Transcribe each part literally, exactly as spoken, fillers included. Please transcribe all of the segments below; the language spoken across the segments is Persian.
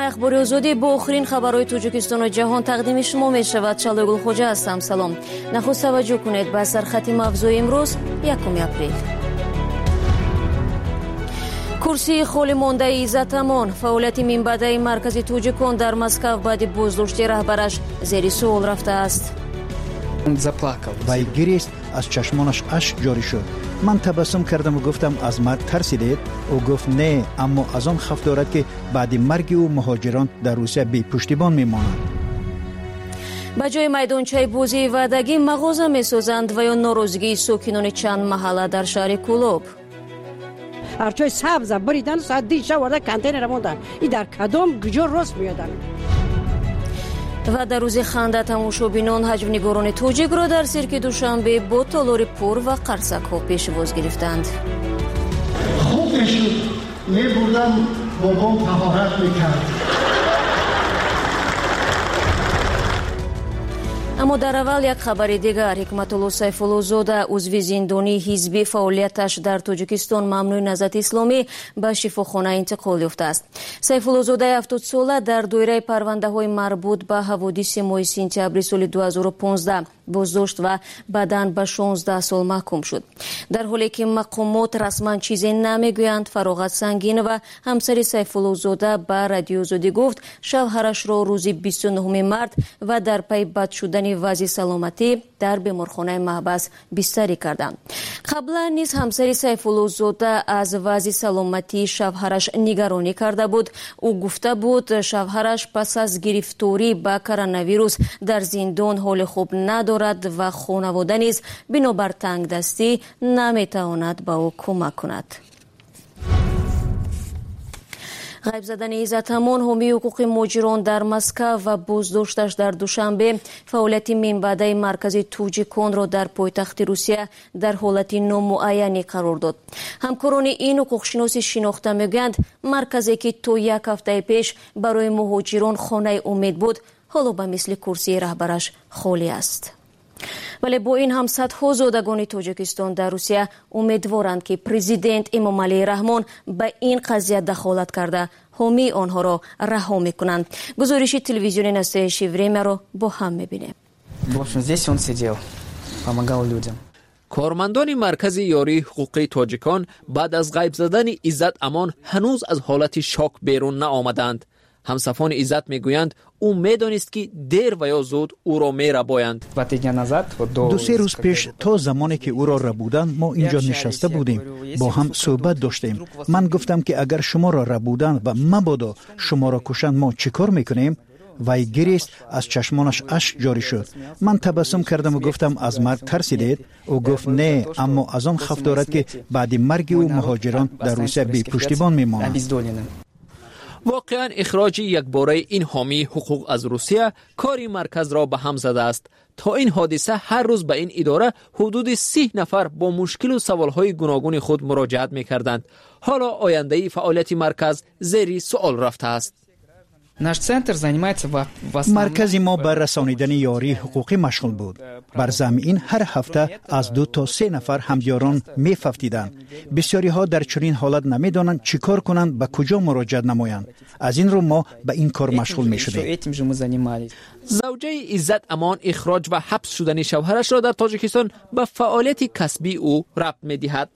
اخبار آزادی با آخرین خبرهای تاجیکستان و جهان تقدیم شما می شود. شالگل خوجا هستم. سلام. نخست توجه کنید به سرخط افزای امروز یکم اپریل. کرسی خالی مانده عزت امان، فعالیت منبع مرکزی توجیکان در مسکو بعد بازداشتی رهبرش زیر سوال رفته است. وی گریست، از چشمانش اشک جاری شد. من تبسم کردم و گفتم از مرگ ترسیدید؟ او گفت نه، اما از آن خف دارد که بعد مرگ او مهاجران در روسیه بی پشتیبان میمانند. به جای میدانچه بازی وعدگی مغازه میسازند و یا ناراضگی ساکنان چند محله در شهر کولوب. ارچای سبز بریدن ساعت دیشه ورده کانتینر موندن. این در کدام گجور راست میادن. و در روز خنده تماشابینان حجم‌نگاران تاجیک را در سیرک دوشنبه با تالار پر و قرصک ها پیشواز گرفتند. خوب میشد میبردم بابام طهارت میکرد. اما در اول یک خبر دیگر، حکمت‌الله سیف‌الله زاده عضو زندانی حزبی فعالیتش در تاجیکستان ممنوع نهضت اسلامی به شفاخانه انتقال یافته است. سیف‌الله زاده هفتاد ساله در دایره پرونده‌های مربوط به حوادث ماه سپتامبر سال دو هزار و پانزده بازداشت و بعداً به شانزده سال محکوم شد. در حالی که مقامات رسما چیزی نمیگویند، فراغت سنگین و همسر سیف‌الله زاده به رادیو آزادی گفت شوهرش را روز بیست و نهم مارس و در پی بد شدن وضع سلامتی در بیمارخانه محبس بستری کردند. قبلا نیز همسر سیف‌الله زاده از وضع سلامتی شوهرش نگرانی کرده بود. او گفته بود شوهرش پس از گرفتاری به کرونا ویروس در زندان حال خوب ندارد و خانواده نیز بنابر تنگ دستی نمیتواند به او کمک کند. غیب زدن عزت امان، حامی حقوق مهاجران در مسکو و بازداشتش در دوشنبه فعالیت منبع مرکزی توجیکان را در پایتخت روسیه در حالت نامعینی قرار داد. همکاران این حقوقشناس شناخته میگویند مرکزی که تا یک هفته پیش برای مهاجران خانه امید بود، حالا به مثل کرسی رهبرش خالی است. ولی با این هم صدها زادگان تاجیکستان در روسیه امیدوارند که پرزیدنت امامعلی رحمان به این قضیه دخالت کرده حامی آنها را رها میکنند. گزارش تلویزیون نسته شیوریمه را با هم میبینیم. کارمندان مرکز یاری حقوقی تاجیکان بعد از غیب زدن عزت امان هنوز از حالت شاک بیرون نآمدند. همصفان عزت میگویند او میدانست که دیر و یا زود او را میربایند. دو سه روز پیش تا زمانی که او را ربودند ما اینجا نشسته بودیم، با هم صحبت داشتیم. من گفتم که اگر شما را ربودند و مبادا شما را کشند ما چیکار میکنیم؟ وی گریست، از چشمانش اشک جاری شد. من تبسم کردم و گفتم از مرگ ترسیدید؟ او گفت نه، اما از آن خف دارد که بعد مرگ او مهاجران در روسیه بی پشتیبان میمانند. واقعا اخراج یکباره این حامی حقوق از روسیه کاری مرکز را به هم زده است. تا این حادثه هر روز به این اداره حدود سی نفر با مشکل و سوالهای گوناگون خود مراجعت می‌کردند. حالا آینده فعالیت مرکز زیر سوال رفته است. مرکز ما بر رسانیدن یاری حقوقی مشغول بود. بر زمین هر هفته از دو تا سه نفر همیاران می‌فوتیدند. بسیاری ها در چنین حالت نمی‌دانند چیکار کنند، به کجا مراجعه نمایند. از این رو ما به این کار مشغول می‌شدیم. زوجه عزت امان اخراج و حبس شدن شوهرش را در تاجیکستان به فعالیت کسبی او ربط می‌دهد.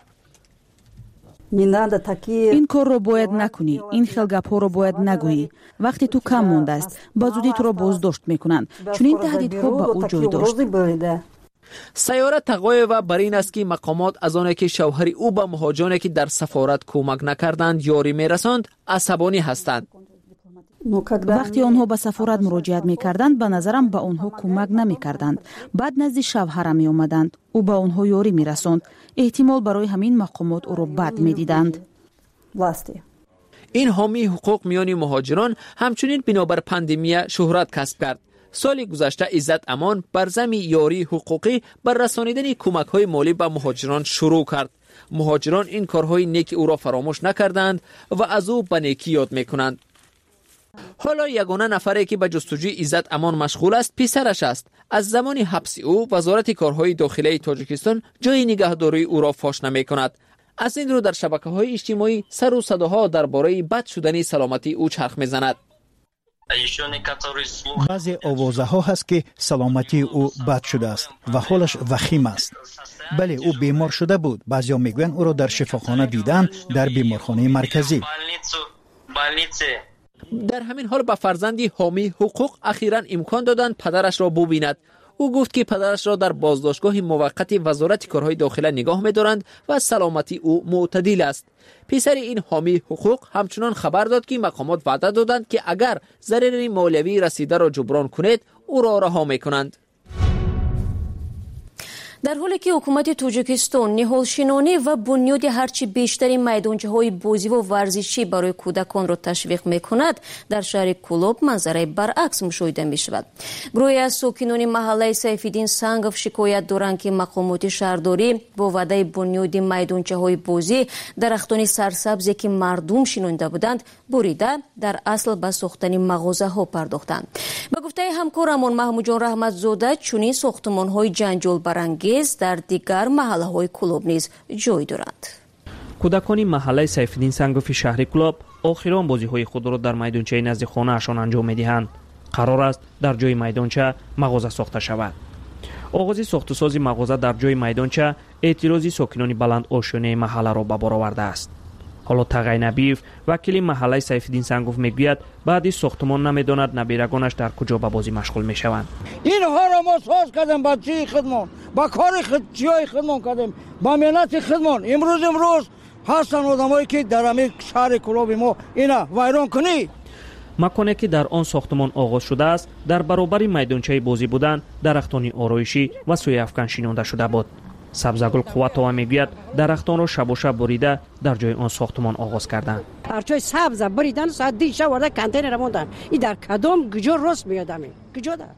این کار رو باید نکنی، این خیل گپ ها رو باید نگویی. وقتی تو کم مونده است با زودی تو را بازداشت میکنند، چون این تهدیدها به او جای داشت. سیاره تقایو بر این است که مقامات از آنه که شوهر او به مهاجرانی که در سفارت کمک نکردند یاری میرساند عصبانی هستند. وقتی آنها به سفارت مراجعت میکردند به نظرم به آنها کمک نمیکردند. بعد نزد شوهرم می آمدند، او به آنها یاری میرساند. احتمال برای همین مقامات او را بد میدیدند. این حامی حقوق میان مهاجران همچنین بنابر پاندمی شهرت کسب کرد. سال گذشته عزت امان بر زمین یاری حقوقی بر رسانیدن کمک های مالی به مهاجران شروع کرد. مهاجران این کارهای نیک او را فراموش نکردند و از او به نیکی یاد میکنند. حالا یگانه نفری که به جستجوی عزت امان مشغول است پسرش است. از زمان حبس او وزارت کارهای داخلی تاجیکستان جای نگهداری او را فاش نمی کند. از این رو در شبکه‌های اجتماعی سر و صداها درباره بد شدن سلامتی او چرخ می‌زند. баъзе овозаҳо ҳаст ки саломатии ӯ бад шудааст ва ҳолаш вахим аст. бале ӯ бемор шуда буд. баъзеҳо мегӯянд ӯро дар шифохона дидаанд, дар беморхонаи марказӣ. дар ҳамин ҳол ба фарзанди ҳомии ҳуқуқ ахиран имкон доданд падарашро бубинад. ӯ гуфт ки падарашро дар боздоштгоҳи муваққати вазорати корҳои дохила нигоҳ медоранд ва саломатии ӯ мӯътадил аст. писари ин ҳомии ҳуқуқ ҳамчунон хабар дод ки мақомот ваъда доданд ки агар зарари молиявии расидаро ҷуброн кунед, ӯро раҳо мекунанд. дар ҳоле ки ҳукумати тоҷикистон ниҳолшинонӣ ва бунёди ҳарчи бештари майдончаҳои бозиву варзишӣ барои кӯдаконро ташвиқ мекунад, дар шаҳри Кӯлоб манзараи баръакс мушоҳида мешавад. гурӯҳе аз сокинони маҳаллаи Сайфиддин Сангов шикоят доранд ки мақомоти шаҳрдорӣ бо ваъдаи бунёди майдончаҳои бозӣ дарахтони сарсабзе ки мардум шинонида буданд, бурида дар асл ба сохтани мағозаҳо пардохтанд. ба гуфтаи ҳамкорамон Маҳмудҷон Раҳматзода, чунин сохтмонҳои ҷанҷолбарангез дар дигар маҳаллаҳои Кӯлоб низ ҷой доранд. кӯдакони маҳаллаи Сайфиддин Сангофи шаҳри Кӯлоб охирон бозиҳои худро дар майдончаи назди хонаашон анҷом медиҳанд. қарор аст дар ҷои майдонча мағоза сохта шавад. оғози сохтусози мағоза дар ҷои майдонча эътирози сокинони баланд ошёнаи маҳалларо ба бор овардааст. ҳоло Тағай Набиев, вакили маҳаллаи Сайфиддин Сангов мегӯяд, баъди сохтмон намедонад набирагонаш дар куҷо ба бозӣ машғул мешаванд. инҳоро мо соз кардем ба чии хидмон, ба кори чиёи хидмон кардем, ба меҳнати хидмон. имрӯз имрӯз ҳастанд одамое ки дар ҳамин шаҳри Кӯлоби мо ина вайрон кунӣ. маконе ки дар он сохтмон оғоз шудааст, дар баробари майдончаи бозӣ будан дарахтони ороишӣ ва сӯяфкан шинонда шуда буд. Сабзагул Қувватова мегӯяд, дарахтонро шабошаб бурида дар ҷои он сохтмон оғоз карданд. арчои сабза буридан саат диша варда контейнер мондан. И дар кадом гуҷо рост меёдам. Гуҷо да.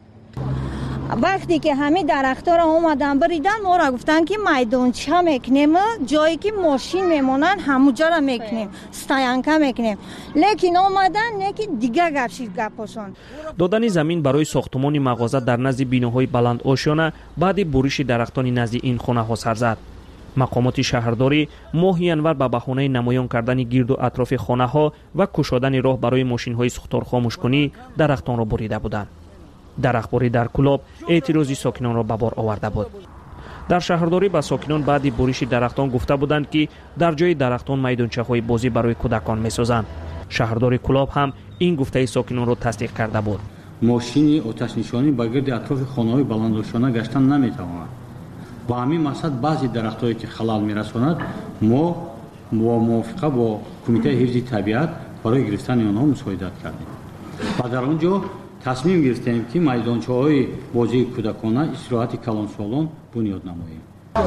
вақте ки ҳамин дарахтора омадан буридан, мора гуфтан ки майдонча мекунем, ҷое ки мошин мемонанд ҳамуҷара мекунем, стоянка мекунем. лекин омадан неки дигар гапши гапошон. додани замин барои сохтмони мағоза дар назди биноҳои баланд ошёна баъди буриши дарахтони назди ин хонаҳо сар зад. мақомоти шаҳрдорӣ моҳи январ ба баҳонаи намоён кардани гирду атрофи хонаҳо ва кушодани роҳ барои мошинҳои сухторхомӯшкунӣ дарахтонро бурида буданд. дарахтборӣ дар Кӯлоб эътирози сокинонро ба бор оварда буд. дар шаҳрдорӣ ба сокинон баъди буриши дарахтон гуфта буданд ки дар ҷои дарахтон майдончаҳои бозӣ барои кӯдакон месозанд. шаҳрдори Кӯлоб ҳам ин гуфтаи сокинонро тасдиқ карда буд. мошини оташнишонӣ ба гирди атрофи хонаҳои баландошона гаштан наметавонад. ба ҳамин мақсад баъзи дарахтҳое ки халал мерасонад, мо бо мувофиқа бо кумитаи ҳифзи табиат барои гирифтани онҳо мусоидат кардем. ва дар он ҷо тасмим гирифтем ки майдончаҳои бозии кӯдакона истироҳати калонсолон бунёд намоем.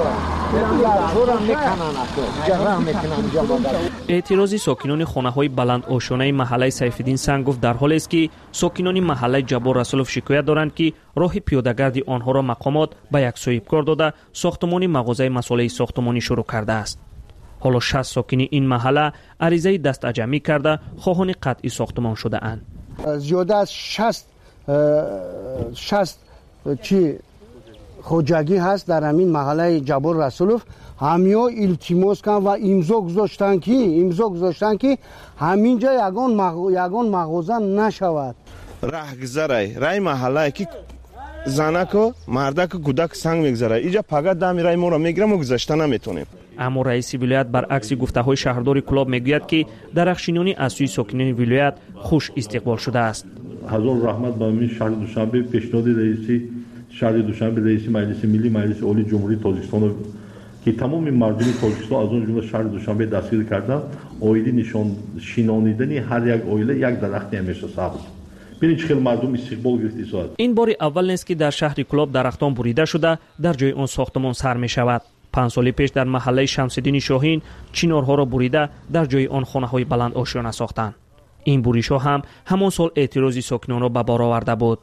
эътирози сокинони хонаҳои баланд ошёнаи маҳаллаи Сайфиддин Сангов дар ҳолест ки сокинони маҳаллаи Ҷаббор Расулов шикоят доранд ки роҳи пиёдагарди онҳоро мақомот ба як соҳибкор дода сохтмони мағозаи масолаи сохтмонӣ шурӯъ кардааст. ҳоло шаст сокини ин маҳалла аризаи дастаҷамӣ карда хоҳони қатъи сохтмон шудаанд. зиёда аз шаст шаст чи хоҷагӣ ҳаст дар ҳамин маҳаллаи Ҷаббор Расулов. ҳамиҳо илтимос карданд ва имзо гузоштанд ки имзо гузоштанд ки ҳамин ҷо ягон ягон мағоза нашавад. раҳгузарай рай маҳаллае ки занако мардаку кӯдак санг мегзарад. иҷа пага дами рай моро мегирам ва гузашта наметонем. аммо раиси вилоят баръакси гуфтаҳои шаҳрдори Кӯлоб мегӯяд ки дарахшинонӣ аз сӯи сокинони вилоят хуш истиқбол шудааст. ҳазор раҳмат ба мин шаҳри Душанбе пешниҳоди раиси шаҳри Душанбе, раиси маҷлиси миллӣ, маҷлиси олии ҷумҳурии Тоҷикистон ки тамоми мардуми Тоҷикистон аз он ҷумла шаҳри Душанбе дастгир карда, оиди нишоншинонидани ҳар як оила як дарахти ҳамеша сабз. бинед чӣ хел мардум истиқбол гирифт исоат. ин бори аввал нест ки дар шаҳри Кӯлоб дарахтон бурида шуда дар ҷои он сохтмон сар мешавад. панҷ соли пеш дар маҳаллаи Шамсиддини Шоҳин чинорҳоро бурида дар ҷои он хонаҳои баланд ошёна сохтанд. ин буришҳо ҳам ҳамон сол эътирози сокинонро ба бор оварда буд.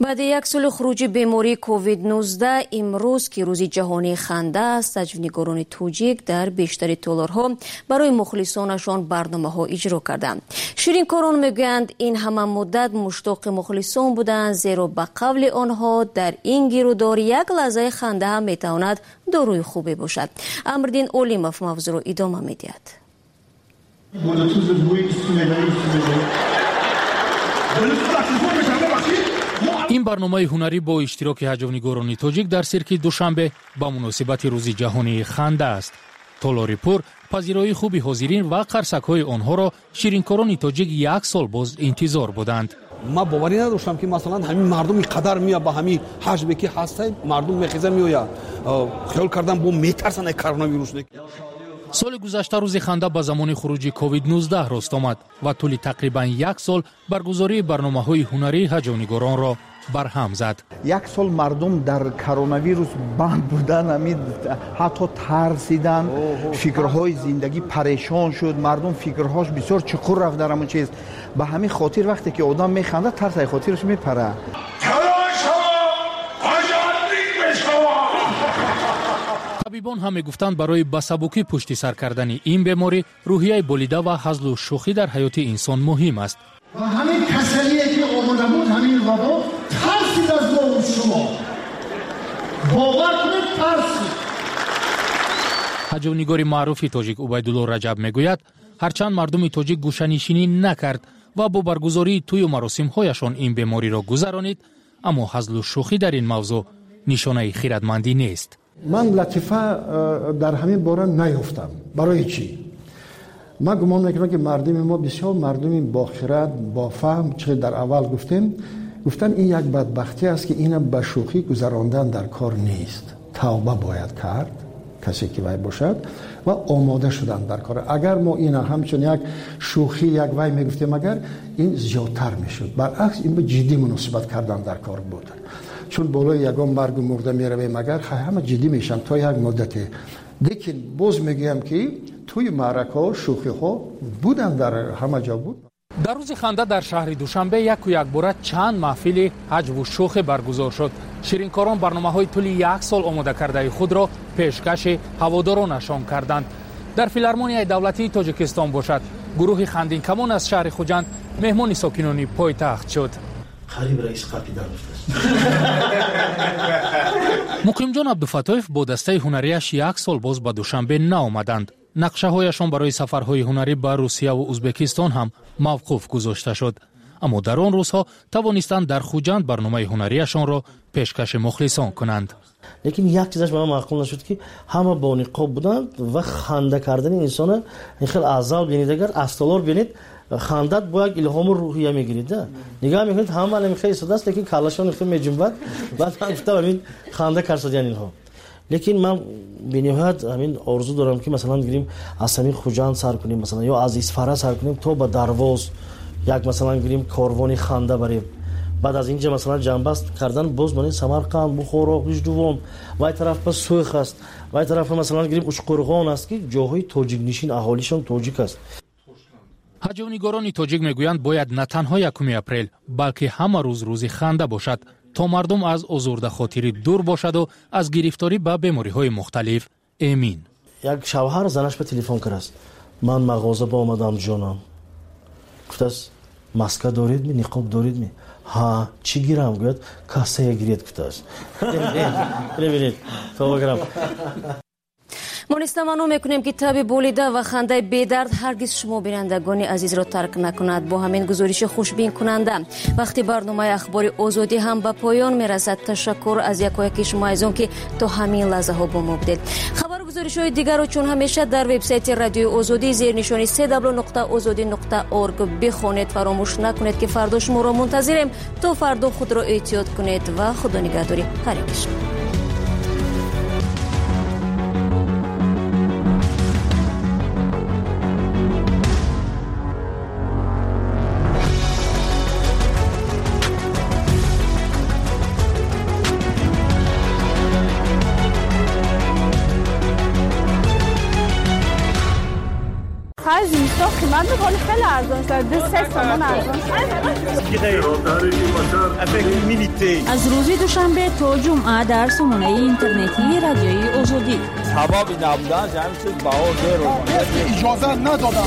بعد یک سال خروج بیماری کووید نوزده امروز که روز جهانی خنده است، تجربه‌نگاران توجیک در بیشتر تالارها برای مخلصانشان برنامه‌ها اجرا کردند. شیرینکاران میگویند این همه مدت مشتاق مخلصان بودند، زیرا به قول آنها در این گیرودار یک لحظه خنده هم میتواند داروی خوبی باشد. امردین اولیموف موضوع را ادامه میدهد. این برنامه هنری با اشتراک هجونیگاران توجیک در سیرک دوشنبه با مناسبت روز جهانی خنده است. تالاری پور پذیرایی خوبی حاضرین و قرصک‌های آنها را شیرینکاران توجیک یک سال باز انتظار بودند. ما باوری نداشتم که مثلا همین مردم قدر میاد با همین حجمی که هسته مردم میخیزه میآید، خیال کردم با میترسن کرونا ویروس. سال گذشته روز خنده با زمان خروجی کووید نوزده راست آمد و طول تقریبا یک سال برگزاری برنامه‌های هنری هجونیگاران را برهم زد. یک سال مردم در کرونا ویروس بند بودن، امید حتی ترسیدن، فکرهای زندگی پریشان شد، مردم فکرهاش بسیار چقور رفت در همون چیز. به همین خاطر وقتی که آدم میخنده ترس خاطرش میپره. طبیبان هم میگفتند برای بسبوکی پشت سر کردن این بیماری روحیه بولیده و هزل و شوخی در حیات انسان مهم است. و همین کسلیه که آمده بود همین وبا ترسید از ما شما. باور کنید ترسید. هجونیگار معروف توجیک عبیدالله رجب میگوید هرچند مردم توجیک گوشه‌نشینی نکرد و با برگزاری توی مراسم‌هایشان این بیماری را گذرانید، اما هزل و شوخی در این موضوع نشانه خیرتمندی نیست. من لطیفه در همین باره نیافتم. برای چی؟ من گمان میکنم که مردم ما بسیار مردم با خرد، با فهم، چه در اول گفتیم گفتن این یک بدبختی است که این به شوخی گذراندن در کار نیست. توبه باید کرد کسی که وای باشد و آماده شدن در کار. اگر ما این همچون یک شوخی یک وای میگفتیم اگر این زیادتر میشد. برعکس این به جدی مناسبت کردن در کار بود. چون بالای یگان مرگ و مرده میرویم اگر همه جدی میشن تا یک مدتی. لیکن باز میگم که توی معرکه ها شوخی ها بودن، در همه جا بود. در روز خنده در شهر دوشنبه یک و یک باره چند محفل حج و شوخی برگزار شد. شیرینکاران برنامه های طول یک سال آماده کرده خود را پیشکش هوادارانشان کردند. در فیلارمونیای دولتی تاجیکستان باشد گروه خندین کمان از شهر خوجند مهمان ساکنان پایتخت شد. خریب رئیس قاپیدان مقیم جان عبدالفتاح با دسته هنریش یک سال باز به دوشنبه نآمدند. نقشه هایشان برای سفرهای هنری به روسیه و ازبکستان هم موقوف گذاشته شد، اما در آن روزها توانستند در خوجند برنامه هنریشان را پیشکش مخلصان کنند. لیکن یک چیزش به من معقول نشد که همه با نقاب بودند و خنده کردن انسان خیلی عذاب بینید. اگر استالار بینید خندت با یک الهام روحیه میگیرید. نگاه میکنید همه الان خیلی ساده است لیکن کلاشون خیلی میجنبد. بعد من گفتم همین خنده کرد یعنی اینها. لیکن من به نهایت همین آرزو دارم که مثلا گیریم از همین خوجند سر کنیم، مثلا یا از اسفاره سر کنیم تا به درواز یک مثلا گیریم کاروانی خنده بریم. بعد از اینجا مثلا جنبست کردن باز من سمرقند، بخارا، گوشتوان و این طرف پس سوخ است و این طرف مثلا گیریم اشقرغان است که جاهای توجیک نشین اهالیشان توجیک است. هجونیگاران توجیک میگویند باید نه تنها یکم اپریل بلکه همه روز روز خنده باشد تا مردم از آزرده خاطری دور باشد و از گرفتاری به بیماری‌های مختلف امین. یک شوهر زنش به تلفن کرد است من مغازه با آمدم جانم. گفت است ماسک دارید می، نقاب دارید می؟ ها چی گیرم؟ گفت کاسه گیرید. گفت است ببینید تو بگیرم. ما نستمانو میکنیم که تب بولیده و خنده بیدرد هرگز شما بینندگان عزیز را ترک نکند. با همین گزارش خوشبین کننده وقتی برنامه اخبار آزادی هم به پایان میرسد. تشکر از یکایک شما عزیزان که تا همین لحظه ها با ما بودید. خبر و گزارش های دیگر رو چون همیشه در وبسایت رادیو آزادی زیر نشانی سه دبلیو نقطه آزادی نقطه اورگ بخونید. فراموش نکنید که فردا شما را منتظریم. تا فردا خود را احتیاط کنید و خدا نگهداری هر یک. Aziz. تو قیمت میکنی خیلی ارزان شد دو سه تومن ارزان از روز دوشنبه تا جمعه در سامانه اینترنتی رادیوی آزادی ثوابی نبودن جمع شد باور اجازه ندادن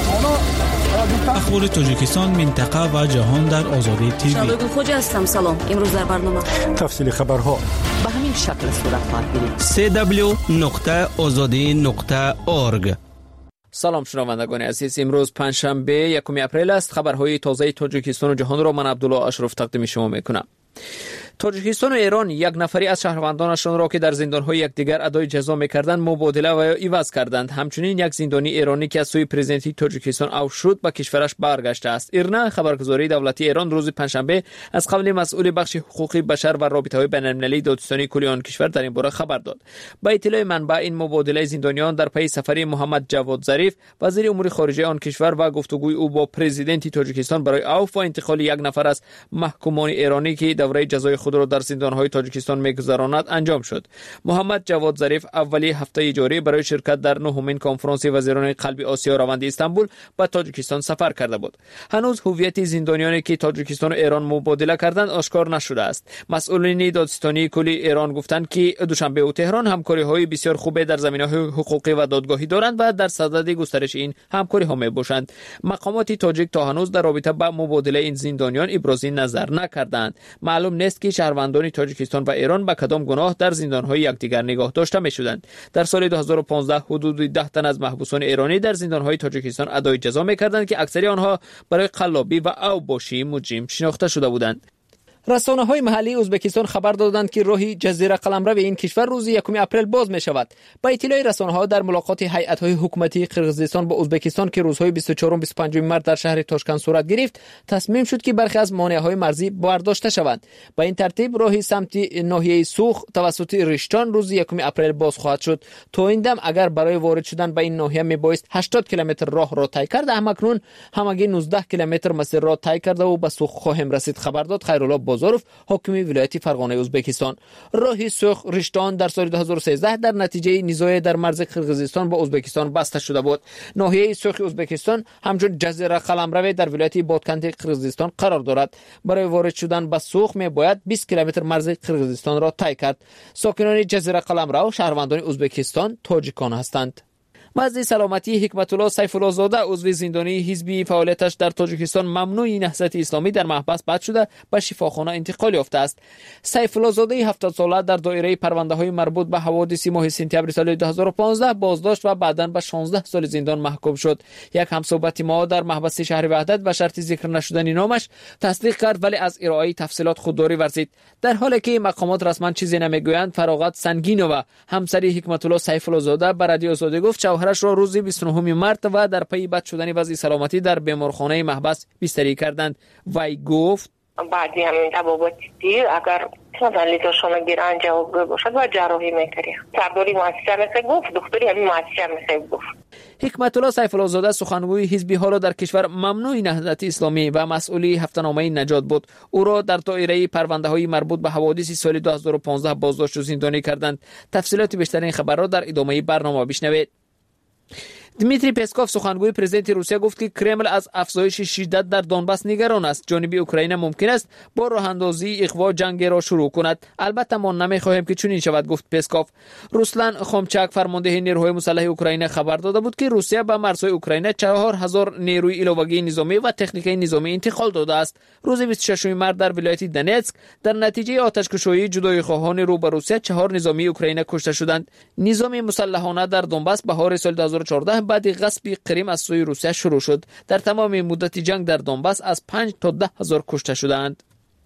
اخبار تاجیکستان منطقه و جهان در آزادی تیوی. شبگون خوجه هستم. سلام. امروز در برنامه تفصیل خبرها به همین شکل صورت خواهد گرفت. سه دبلیو نقطه آزادی نقطه اورگ. سلام شنوندگان عزیز، امروز پنجشنبه یکم اپریل است. خبرهای تازه تاجیکستان و جهان را من عبدالله اشرف تقدیم شما میکنم. تاجیکستان و ایران یک نفری از شهروندانشان را که در زندان‌های یکدیگر ادای جزا می‌کردند مبادله و عوض کردند. همچنین یک زندانی ایرانی که از سوی پرزیدنتی تاجیکستان عفو شد به کشورش برگشته است. ایرنا خبرگزاری دولتی ایران روز پنجشنبه از قبل مسئول بخش حقوق بشر و رابطه‌های بین‌المللی دادستانی کلی آن کشور در این باره خبر داد. با اطلاع منبع این مبادله زندانیان در پی سفری محمد جواد ظریف وزیر امور خارجه آن کشور و گفتگوی او با پرزیدنتی تاجیکستان برای عفو و انتقال یک نفر از محکومان ایرانی که دوره جزای خود را در زندان‌های تاجیکستان می‌گذراند انجام شد. محمد جواد ظریف اولی هفته جاری برای شرکت در نهمین کنفرانس وزیران قلب آسیا روند استانبول به تاجیکستان سفر کرده بود. هنوز هویت زندانیانی که تاجیکستان و ایران مبادله کردند آشکار نشده است. مسئولین دادستانی کلی ایران گفتند که دوشنبه و تهران همکاری‌های بسیار خوب در زمینه‌های حقوقی و دادگاهی دارند و در صدد گسترش این همکاری‌ها می‌باشند. مقامات تاجیک تا هنوز در رابطه با مبادله این زندانیان ابراز نظر نکردند. معلوم نیست که شهروندان تاجیکستان و ایران به کدام گناه در زندان‌های یکدیگر نگاه داشته می‌شدند. در سال دو هزار و پانزده حدود ده تن از محبوسان ایرانی در زندان‌های تاجیکستان ادای جزا می‌کردند که اکثر آنها برای قلابی و اوباشی مجرم شناخته شده بودند. رسانه‌های محلی ازبکستان خبر دادند که راهی جزیره قلمرو این کشور روز یکم اپریل باز می‌شود. با اطلاع رسانه‌ها در ملاقات هیئت‌های حکومتی قرقیزستان با ازبکستان که روزهای بیست و چهارم و بیست و پنجم مارس در شهر تاشکند صورت گرفت، تصمیم شد که برخی از مانع‌های مرزی برداشته شوند. با این ترتیب راهی سمت ناحیه سوخ توسط رشتان روز یکم اپریل باز خواهد شد. تا این دم اگر برای وارد شدن به این ناحیه میبایست هشتاد کیلومتر راه را طی کرد، همکنون همگی نوزده کیلومتر مسیر را طی کرده و به سوخ خواهیم رسید. خبر داد خیرالله بازاروف، حاکم ولایت فرغانه ازبکستان. راه سوخ رشتان در سال دو هزار و سیزده در نتیجه نزاع در مرز قرقیزستان با ازبکستان بسته شده بود. ناحیه سوخ ازبکستان همچون جزیره قلمرو در ولایت بادکنت قرقیزستان قرار دارد. برای وارد شدن به سوخ می باید بیست کیلومتر مرز قرقیزستان را طی کرد. ساکنان جزیره قلمرو شهروندان ازبکستان تاجیکان هستند. وزیر سلامتی حکمت الله سیف الله زاده عضو زندانی حزبی فعالیتش در تاجیکستان ممنوع نهضت اسلامی در محبس بند شده به شفاخانه انتقال یافته است. سیف الله زاده هفتاد ساله در دایره پرونده‌های مربوط به حوادث ماه سپتامبر سال دو هزار و پانزده بازداشت و بعداً به شانزده سال زندان محکوم شد. یک همصحبت ما در محبس شهر وحدت به شرط ذکر نشدن نامش تصدیق کرد، ولی از ارائه تفصیلات خودداری ورزید. در حالی که مقامات رسما چیزی نمیگویند، فراغت سنگینووا همسری حکمت الله سیف الله زاده به رادیو آزادی گفت شوهرش را روز بیست و نهم مارس و در پی بد شدن وضع سلامتی در بیمارخانه محبس بستری کردند. وی گفت بعدی همین تباباتی دیر اگر مثلا لیتوشون گیرن جواب باشد و جراحی میکنیم. سرداری مؤسسه میخوای گفت، دکتری همین مؤسسه میخوای گفت. حکمت الله سیف الله زاده سخنگوی حزبی ها را در کشور ممنوع نهضت اسلامی و مسئولی هفته‌نامه نجات بود. او را در دایره پرونده‌های مربوط به حوادث سال دو هزار و پانزده بازداشت و زندانی کردند. تفصیلات بیشتر این خبر را در ادامه برنامه بشنوید. دمیتری پسکوف سخنگوی پرزیدنت روسیه گفت که کرمل از افزایش شدت در دونباس نگران است. جانب اوکراین ممکن است با راه اندازی اقوا جنگ را شروع کند. البته ما نمیخواهیم که چنین شود، گفت پسکوف. روسلان خومچاک فرمانده نیروهای مسلح اوکراین خبر داده بود که روسیه به مرزهای اوکراین چهار هزار نیروی علاوگی نظامی و تکنیکی نظامی انتقال داده است. روز بیست و ششم مارس در ولایت دونتسک در نتیجه آتش‌کشی جدایی خواهان رو به روسیه چهار نظامی اوکراین کشته شدند. نظام مسلحانه در دونباس بهار سال دو هزار و چهارده بعد غصب کریم از سوی روسیه شروع شد. در تمام مدت جنگ در دونباس از پنج تا ده هزار کشته شدند.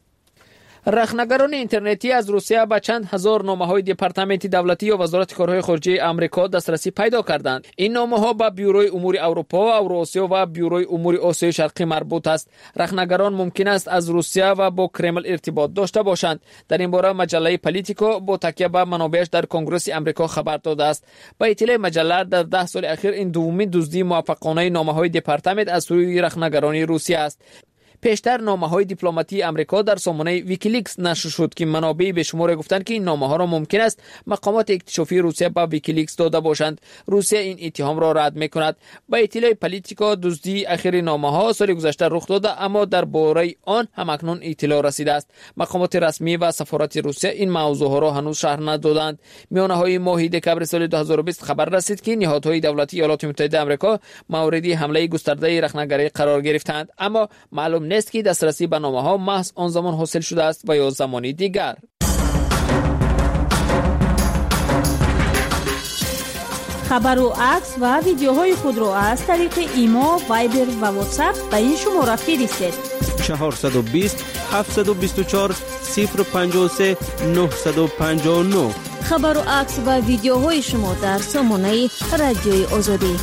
رخنگران اینترنتی از روسیه به چند هزار نامه‌های دپارتمنت دولتی و وزارت کارهای خارجه آمریکا دسترسی پیدا کردند. این نامه‌ها به بیوروی امور اروپا، اوراسیا و بیوروی امور آسیای شرقی مربوط است. رخنگران ممکن است از روسیه و با کرمل ارتباط داشته باشند. در این باره مجله پالیتیکو با تکیه به منابعش در کنگره آمریکا خبر داده است. با اطلاع مجله در ده سال اخیر این دومین دزدی موفقانه نامه‌های دپارتمنت از سوی رخنگران روسیه است. پیشتر نامه‌های دیپلماتی آمریکا در سامانه ویکیلیکس نشر شد که منابع به شمار گفتند که این نامه‌ها را ممکن است مقامات اکتشافی روسیه به ویکیلیکس داده باشند. روسیه این اتهام را رد می‌کند. با اطلاع پالیتیکا دزدی اخیر نامه‌ها سال گذشته رخ داده، اما درباره آن هم اکنون اطلاع رسیده است. مقامات رسمی و سفارت روسیه این موضوع را هنوز شرح ندادند. میانه‌های ماه دکمبر سال دو هزار و بیست خبر رسید که نهادهای دولتی ایالات متحده آمریکا مورد حمله گسترده رخنه‌گری قرار گرفتند، اما معلوم نیست که دسترسی به نامه‌ها محض آن زمان حاصل شده است و یا زمانی دیگر. خبر و عکس و ویدیوهای خود را از طریق ایما، وایبر و واتساپ به این شماره فرستید. چهارصد و بیست هفتصد و بیست و چهار صفر پنجاه و سه نهصد و پنجاه و نه. خبر و عکس و ویدیوهای شما در سامانه رادیوی آزادی.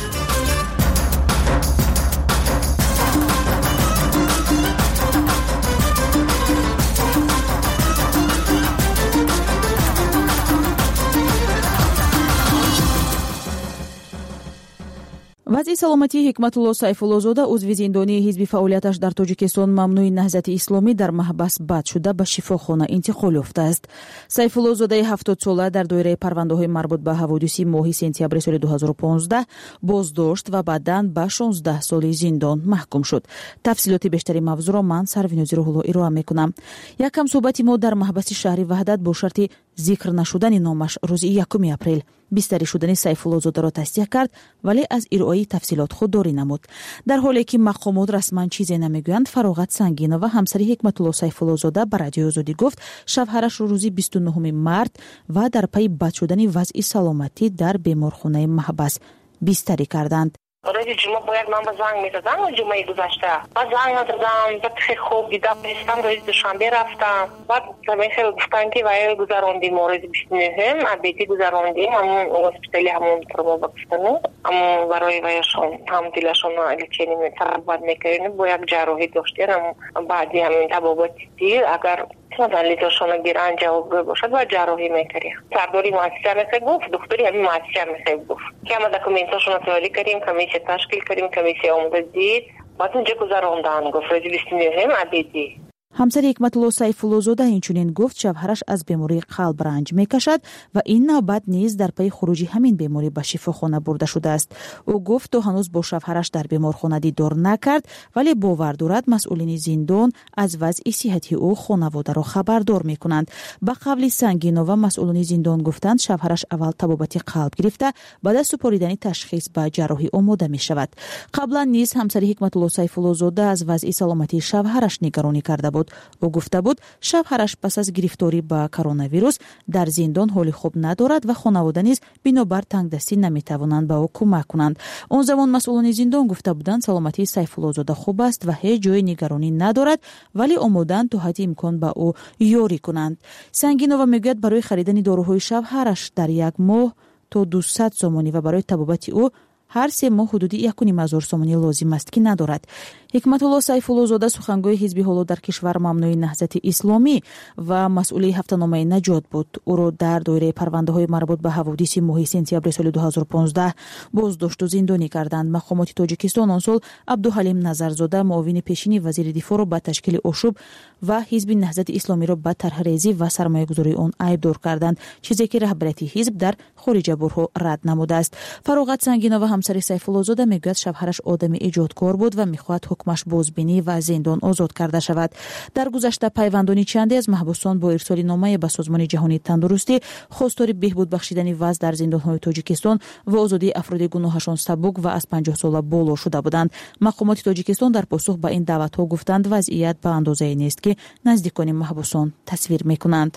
вазъи саломатии ҳикматулло сайфуллозода узви зиндонии ҳизби фаъолияташ дар тоҷикистон мамнӯи наҳзати исломӣ дар маҳбас бад шуда ба шифохона интиқол ёфтааст. сайфуллозодаи ҳафтодсола дар доираи парвандаҳои марбут ба ҳаводиси моҳи сентябри соли ду ҳазору понздаҳ боздошт ва баъдан ба шонздаҳ соли зиндон маҳкум шуд. тафсилоти бештари мавзӯъро ман Сарвинози Рӯҳулло ироа мекунам. Якам суҳбати мо дар маҳбаси шаҳри Ваҳдат бо шарти зикр нашудани номаш рӯзи якуми апрел бистарӣ шудани сайфуллозодаро тасдиқ кард, вале аз ироаи тафсилот худдорӣ намуд. дар ҳоле ки мақомот расман чизе намегӯянд, Фароғат Сангинова, ҳамсари ҳикматулло сайфуллозода, ба Радиои Озодӣ гуфт шавҳарашро рӯзи бисту нӯҳуми март ва дар пайи бад шудани вазъи саломатӣ дар беморхонаи маҳбас бистарӣ карданд. روزی جمعه باید من به زنگ میزدم و جمعه گذشته و زنگ نزدم بعد خیلی خوب دیدم رسیدم روز دوشنبه رفتم بعد زمین خیلی گفتن که وایل گذراندیم روز بیست و نهم عبیدی گذراندیم همون هسپیتالی همون ترما بکستانو اما برای وایشون هم دیلشون لچینی میترباد میکردیم با یک جراحی داشتیم بعدی همین تباباتی دیر اگر لیتاشون گیرن جواب باشد و جراحی میکردیم. سرداری مؤسسه میشه گفت دکتری همین مؤسسه میشه گفت که ما دکومنتاشون توالی کردیم کمیسیه تشکیل کردیم کمیسیه آموزش دید بعد اونجا گذراندن گفت روز بیست و نهم عبیدی. ҳамсари ҳикматулло сайфуллозода инчунин гуфт шавҳараш аз бемории қалб ранҷ мекашад ва ин навбат низ дар пайи хуруҷи ҳамин беморӣ ба шифохона бурда шудааст. ӯ гуфт то ҳанӯз бо шавҳараш дар беморхона дидор накард, вале бовар дорад масъулини зиндон аз вазъи сиҳати ӯ хонаводаро хабардор мекунанд. ба қавли Сангинова, масъулини зиндон гуфтанд шавҳараш аввал табобати қалб гирифта, баъд аз супоридани ташхис ба ҷарроҳӣ омода мешавад. қаблан низ ҳамсари ҳикматулло сайфуллозода аз вазъи саломатии шавҳараш нигаронӣ карда буд. ӯ гуфта буд шавҳараш пас аз гирифторӣ ба коронавирус дар зиндон ҳоли хуб надорад ва хонавода низ бинобар тангдастӣ наметавонанд ба ӯ кӯмак кунанд. он замон масъулини зиндон гуфта буданд саломатии сайфуллозода хуб аст ва ҳеҷ ҷои нигаронӣ надорад, вале омоданд то ҳадди имкон ба ӯ ёрӣ кунанд. Сангинова мегӯяд барои харидани дороҳои шавҳараш дар як моҳ то дусад сомонӣ ва барои табобати ӯ ҳар се моҳ ҳудуди якуним ҳазор сомонӣ лозим аст ки надорад. ҳикматулло сайфуллозода сухангои ҳизби ҳоло дар кишвар мамнӯи наҳзати исломӣ ва масъули ҳафтаномаи наҷот буд. ӯро дар доираи парвандаҳои марбут ба ҳаводиси моҳи сентябри соли ду ҳазору понздаҳ боздошту зиндонӣ карданд. мақомоти Тоҷикистон он сол Абдуҳалим Назарзода, муовини пешини вазири дифоъро ба ташкили ошӯб ва ҳизби наҳзати исломиро ба тарҳрезӣ ва сармоягузории он айбдор карданд, чизе ки раҳбарияти ҳизб дар хориҷабурҳо рад намудааст. Фароғат Сангинова, ҳамсари сайфуллозода, мегӯяд шавҳараш одами иҷодкор буд ва мехоҳад ҳукмаш бозбинӣ ва зиндон озод карда шавад. дар гузашта пайвандони чанде аз маҳбусон бо ирсоли номае ба Созмони ҷаҳонии тандурустӣ хостори беҳбуд бахшидани вазъ дар зиндонҳои Тоҷикистон ва озодии афроди гуноҳашон сабук ва аз панҷоҳ сола боло шуда буданд. мақомоти Тоҷикистон дар посух ба ин даъватҳо гуфтанд вазъият ба андозае нест ки наздикони маҳбусон тасвир мекунанд.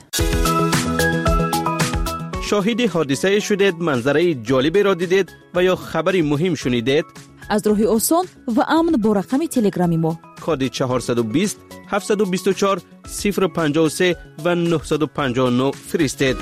شاهد حادثه شدید، منظره جالبی را دیدید و یا خبری مهم شنیدید؟ از راهی آسان و امن با رقم تلگرامی ما کد چهارصد و بیست هفتصد و بیست و چهار صفر پنجاه و سه و نهصد و پنجاه و نه فرستید.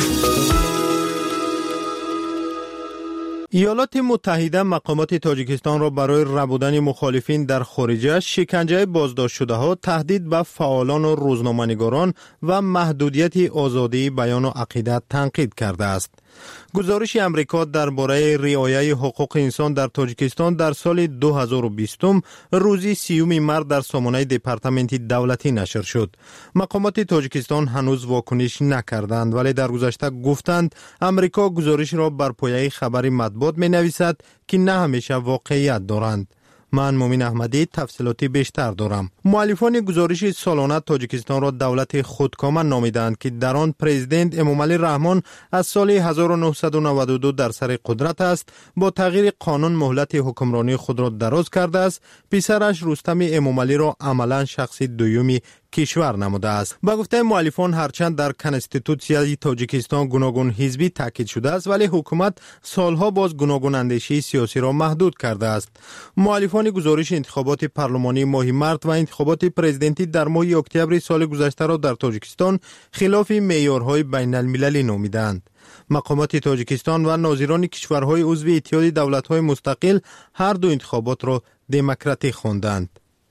ایالات متحده مقامات تاجیکستان را برای ربودن مخالفین در خارجه، شکنجه بازداشت شده ها، تهدید به فعالان و روزنامه‌نگاران و محدودیت آزادی بیان و عقیده تنقید کرده است. گزارش امریکا درباره رعایت حقوق انسان در تاجیکستان در سال دو هزار و بیست روزی سیوم مارس در سامانه دپارتمنت دولتی نشر شد. مقامات تاجیکستان هنوز واکنش نکردند، ولی در گذشته گفتند امریکا گزارش را بر پایه خبر مطبوعات می نویسد که نه همیشه واقعیت دارند. من مومن احمدی تفصیلاتی بیشتر دارم. مؤلفان گزارش سالانه تاجیکستان را دولت خودکامه نامیدند که در آن پرزیدنت امامعلی رحمان از سال هزار و نهصد و نود و دو در سر قدرت است. با تغییر قانون مهلت حکمرانی خود را دراز کرده است. پسرش رستم امامعلی را عملا شخص دومی کشور نموده است. با گفته مؤلفان هرچند در کنستیتوسیای تاجیکستان گوناگون حزبی تاکید شده است، ولی حکومت سالها باز گوناگون اندیشه سیاسی را محدود کرده است. مؤلفان گزارش انتخابات پارلمانی ماه مارس و انتخابات پرزیدنتی در ماه اکتبر سال گذشته را در تاجیکستان خلاف معیارهای بین المللی نامیدند. مقامات تاجیکستان و ناظران کشورهای عضو اتحاد دولت‌های مستقل هر دو انتخابات را دموکراتیک خواندند.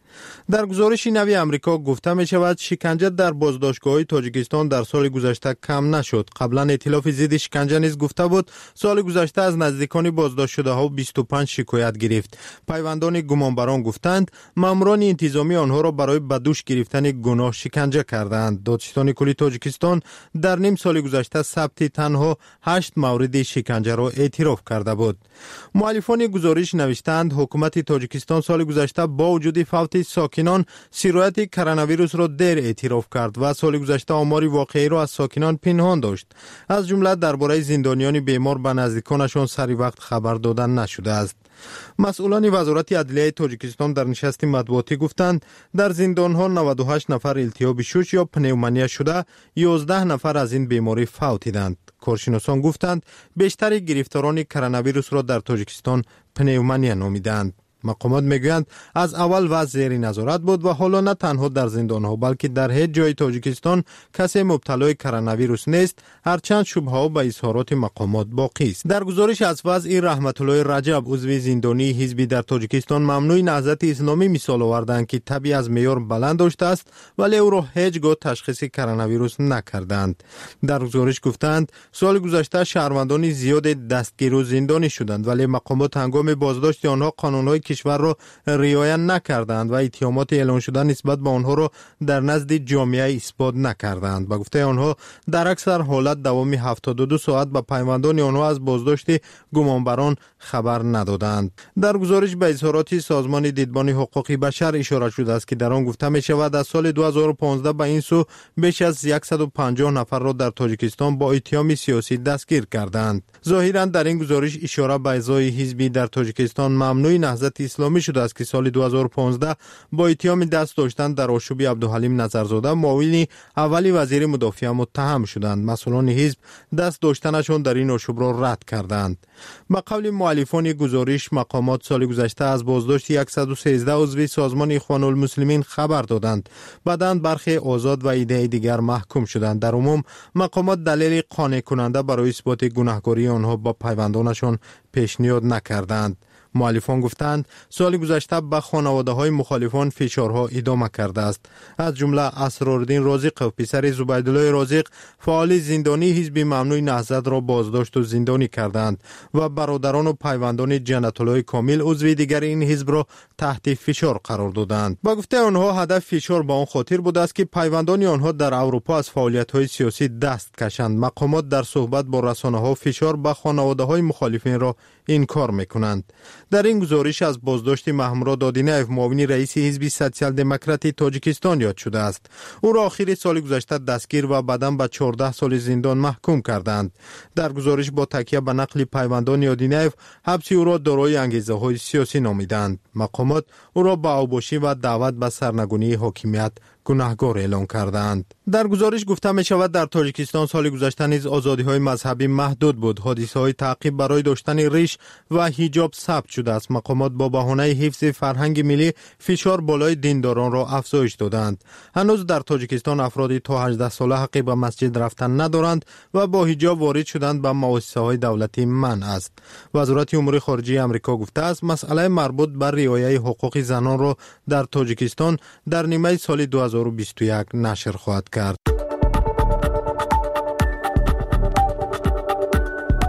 در گزارش نوی امریکا گفته می شود شکنجه در بازداشتگاه تاجیکستان در سال گذشته کم نشد. قبلا ائتلاف ضد شکنجه نیز گفته بود سال گذشته از نزدیکان بازداشت شده ها بیست و پنج شکایت گرفت. پیوندان گمانبران گفتند ماموران انتظامی آنها را برای به دوش گرفتن گناه شکنجه کردند. دادستان کلی تاجیکستان در نیم سال گذشته ثبت تنها هشت مورد شکنجه را اعتراف کرده بود. مؤلفان گزارش نوشتند حکومت تاجیکستان سال گذشته با وجود فوت ساکنان سرایت کرونا ویروس را دیر اعتراف کرد و سال گذشته آمار واقعی را از ساکنان پنهان داشت. از جمله درباره زندانیان بیمار به نزدیکانشان سری وقت خبر دادن نشده است. مسئولان وزارت عدلیه تاجیکستان در نشست مطبوعاتی گفتند در زندانها نود و هشت نفر التهاب شش یا پنومونیا شده، یازده نفر از این بیماری فوتیدند. کارشناسان گفتند بیشتر گرفتاران کرونا ویروس را در تاجیکستان پنومونیا نامیدند. مقامات میگویند از اول وضع زیر نظارت بود و حالا نه تنها در زندانها بلکه در هیچ جای تاجیکستان کسی مبتلای کرونا ویروس نیست، هرچند شبهه ها به اظهارات مقامات باقی است. در گزارش از وضع رحمت الله رجب عضو زندانی حزبی در تاجیکستان ممنوع نهضت اسلامی مثال آوردند که طبی از معیار بلند داشته است ولی او را هیچگاه تشخیص کرونا ویروس نکردند. در گزارش گفتند سال گذشته شهروندان زیاد دستگیر و زندانی شدند ولی مقامات هنگام بازداشت آنها قانونهای کشور را رعایت نکردند و اتهامات اعلام شده نسبت به آنها را در نزد جامعه اثبات نکردند. با گفته آنها در اکثر حالت دوام هفتاد و دو ساعت به پیوندان آنها از بازداشت گمانبران خبر ندادند. در گزارش به اظهارات سازمان دیدبان حقوق بشر اشاره شده است که در آن گفته می شود از سال دو هزار و پانزده به این سو بیش از صد و پنجاه نفر را در تاجیکستان با اتهام سیاسی دستگیر کردند. ظاهرا در این گزارش اشاره به اعضای حزبی در تاجیکستان ممنوع نهضت اسلامی شده است که سال دو هزار و پانزده با اتهام دست داشتن در آشوب عبدالحلیم نظرزاده معاون اولی وزیر مدافع متهم شدند. مسئولان حزب دست داشتنشان در این آشوب را رد کردند. به قول مؤلفان گزارش مقامات سال گذشته از بازداشت صد و سیزده عضو سازمان اخوان المسلمین خبر دادند. بعداً برخی آزاد و ایده دیگر محکوم شدند. در عموم مقامات دلیل قانع کننده برای اثبات گناهکاری آنها با پیوندانشان پیشنهاد نکردند. مؤلفان گفتند سال گذشته به خانواده های مخالفان فشارها ادامه کرده است. از جمله اسرارالدین رازق و پسر زبیدالله رازق فعال زندانی حزب ممنوع نهضت را بازداشت و زندانی کردند و برادران و پیوندان جنت الله کامل عضو دیگر این حزب را تحت فشار قرار دادند. با گفته آنها هدف فشار به آن خاطر بوده است که پیوندان آنها در اروپا از فعالیت های سیاسی دست کشند. مقامات در صحبت با رسانه ها فشار به خانواده های مخالفین را انکار میکنند. در این گزارش از بازداشت محمود دادینیف معاون رئیس حزب سوسیال دموکراتی تاجیکستان یاد شده است. او را آخر سال گذشته دستگیر و بعداً به چهارده سال زندان محکوم کردند. در گزارش با تکیه به نقل پیوندان دادینیف حبس او را دارای انگیزه های سیاسی نامیدند. مقامات او را به اوباشی و دعوت به سرنگونی حاکمیت گناهکار اعلام کردند. در گزارش گفته می شود در تاجیکستان سال گذشته نیز آزادی های مذهبی محدود بود. حادثه های تعقیب برای داشتن ریش و حجاب ثبت شده است. مقامات با بهانه حفظ فرهنگ ملی فشار بالای دینداران را افزایش دادند. هنوز در تاجیکستان افرادی تا هجده ساله حق به مسجد رفتن ندارند و با حجاب وارد شدن به مؤسسه های دولتی منع است. وزارت امور خارجه آمریکا گفته است مسئله مربوط به رعایت حقوق زنان را در تاجیکستان در نیمه سال دو هزار و بیست و یک نشر خواهد کرد.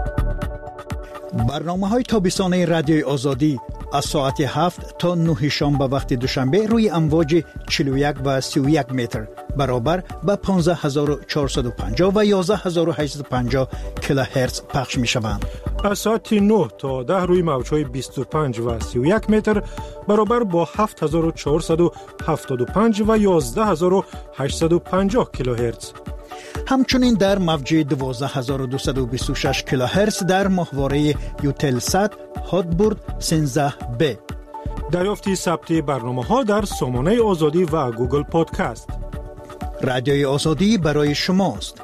برنامه‌های تابستانه رادیوی آزادی از ساعت هفت تا نه شام به وقت دوشنبه روی امواج چهل و یک و سی و یک متر برابر با پانزده هزار و چهارصد و پنجاه و یازده هزار و هشتصد و پنجاه کیلوهرتز پخش می‌شوند. از ساعت نه تا ده روی موج‌های بیست و پنج و سی و یک متر برابر با هفت هزار و چهارصد و هفتاد و پنج و یازده هزار و هشتصد و پنجاه کیلوهرتز. همچنین در موج دوازده هزار و دویست و بیست و شش کیلوهرتز در ماهواره یوتلسات هاتبورد سیزده بی. دریافت ثبت برنامه‌ها در سامانه آزادی و گوگل پادکست. رادیوی آزادی برای شماست.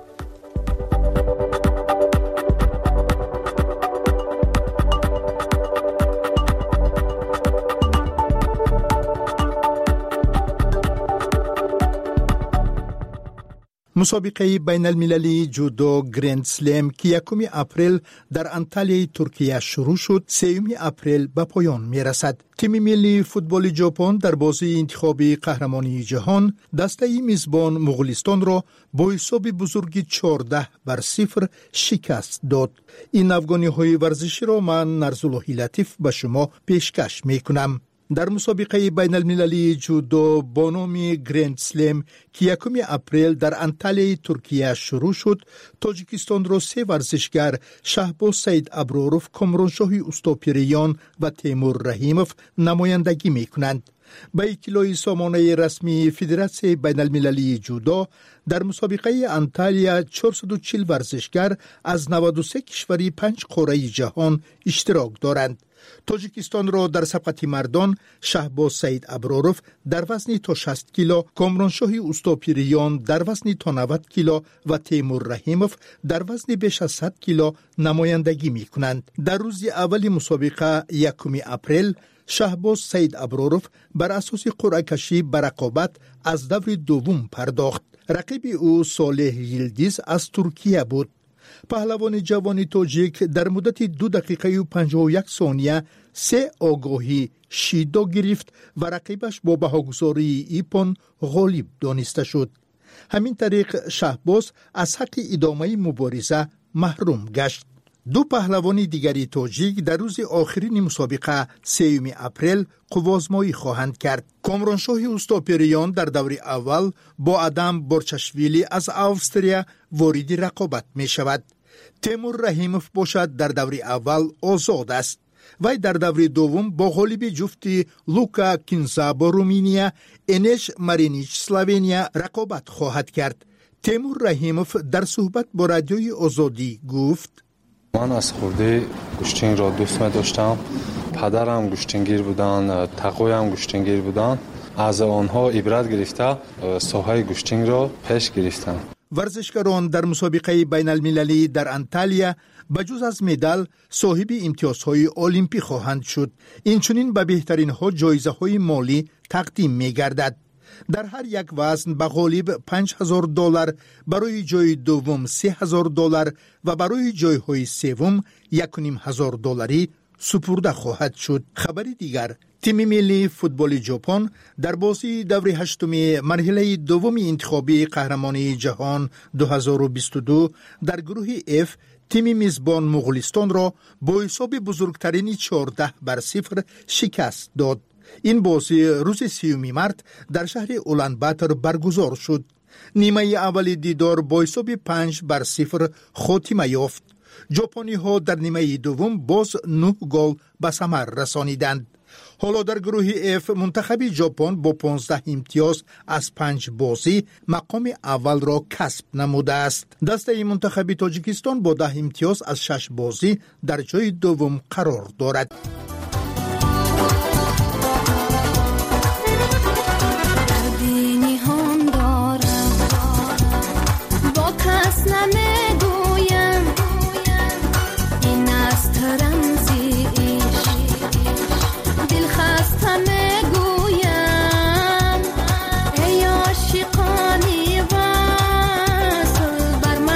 مسابقه بین المللی جودو گرند سلم که یکم اپریل در انطالیای ترکیه شروع شد، سوم اپریل به پایان می رسد. تیم ملی فوتبال ژاپن در بازی انتخابی قهرمانی جهان دسته میزبان مغولستان را با حساب بزرگی چهارده بر صفر شکست داد. این افغانی ورزشی را من نرزاللهی لطیف به شما پیشکش می کنم. در مسابقه بین المللی جودو با نام گرند سلم که یکم اپریل در انطالیای ترکیه شروع شد، تاجیکستان را سه ورزشگر شهباز سید ابراروف، کامرانشاه اوستاپیریان و تیمور رحیموف نمایندگی می کنند. با اطلاع سامانه رسمی فدراسیون بین المللی جودو، در مسابقه انطالیا چهارصد و چهل ورزشگر از نود و سه کشوری پنج قاره جهان اشتراک دارند. تاجیکستان را در سبقت مردان شهباز سید ابراروف در وزن تا شصت کیلو، کامرانشاه اوستاپیریان در وزن تا نود کیلو و تیمور رحیموف در وزن بیش از صد کیلو نمایندگی می کنند. در روز اول مسابقه یکم اپریل شهباز سید ابراروف بر اساس قرعه کشی به رقابت از دور دوم پرداخت. رقیب او صالح یلدیز از ترکیه بود. پهلوان جوان تاجیک در مدت دو دقیقه و پنجاه و یک ثانیه سه آگاهی شیدا گرفت و رقیبش با بهاگذاری ایپون غالب دانسته شد. همین طریق شهباز از حق ادامه مبارزه محروم گشت. دو پهلوان دیگری تاجیک در روز آخرین مسابقه سوم اپریل قوازمایی خواهند کرد. کامرانشاه اوستاپیریان در دور اول با آدم بورچاشویلی از اوستریا وارد رقابت می شود. تیمور رحیموف باشد در دور اول آزاد است. وی در دور دوم با غالب جفتی لوکا کینزا با رومینیا، انش مارینیچ سلوونیا رقابت خواهد کرد. تیمور رحیموف در صحبت با رادیوی آزادی گفت: من از خورده گوشتین را دوست می داشتم. پدرم گوشتینگیر بودن، تقویم گوشتینگیر بودن. از آنها عبرت گرفته ساحه گوشتین را پیش گرفتم. ورزشکاران در مسابقه بین المللی در انطالیا بجز از مدال صاحب امتیازهای المپی خواهند شد. اینچنین به بهترین ها جایزه های مالی تقدیم می گردد. در هر یک وزن به غالب پنج هزار دلار، برای جای دوم سه هزار دلار و برای جایهای سوم یک و نیم هزار دلاری سپرده خواهد شد. خبری دیگر، تیم ملی فوتبال ژاپن در بازی دور هشتم مرحله دوم انتخابی قهرمانی جهان دو هزار و بیست و دو در گروه F تیم میزبان مغولستان را با حساب بزرگترین چهارده بر صفر شکست داد. این بازی روز سیوم مارس در شهر اولانباتر برگزار شد. نیمه اول دیدار با حساب پنج بر صفر خاتمه یافت. ژاپنی ها در نیمه دوم باز نه گل به ثمر رسانیدند. حالا در گروه F منتخب ژاپن با پانزده امتیاز از پنج بازی مقام اول را کسب نموده است. دسته منتخب تاجیکستان با ده امتیاز از شش بازی در جای دوم قرار دارد.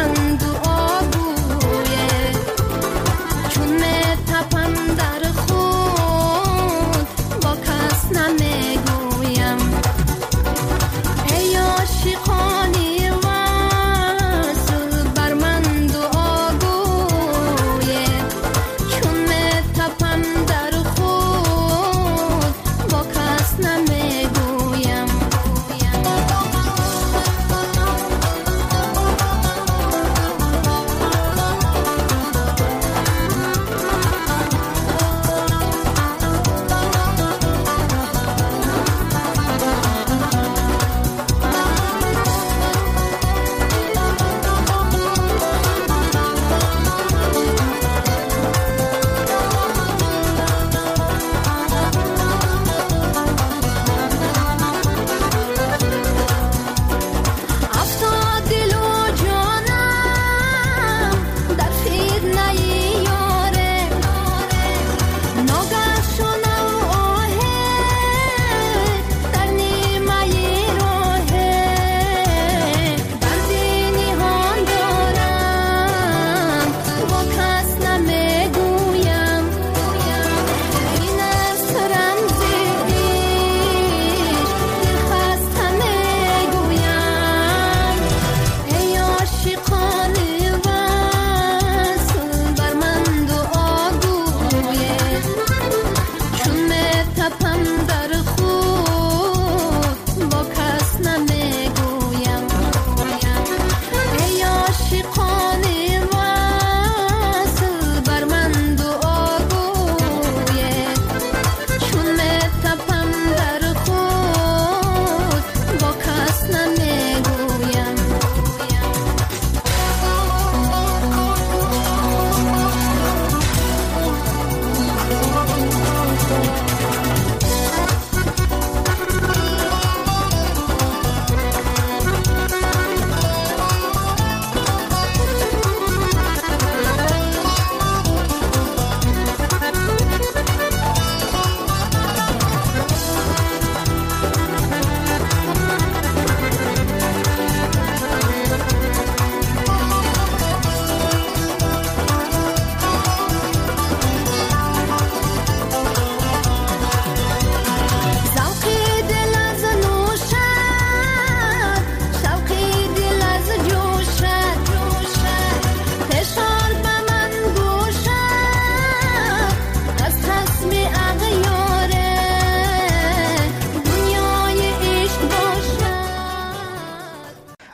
در خود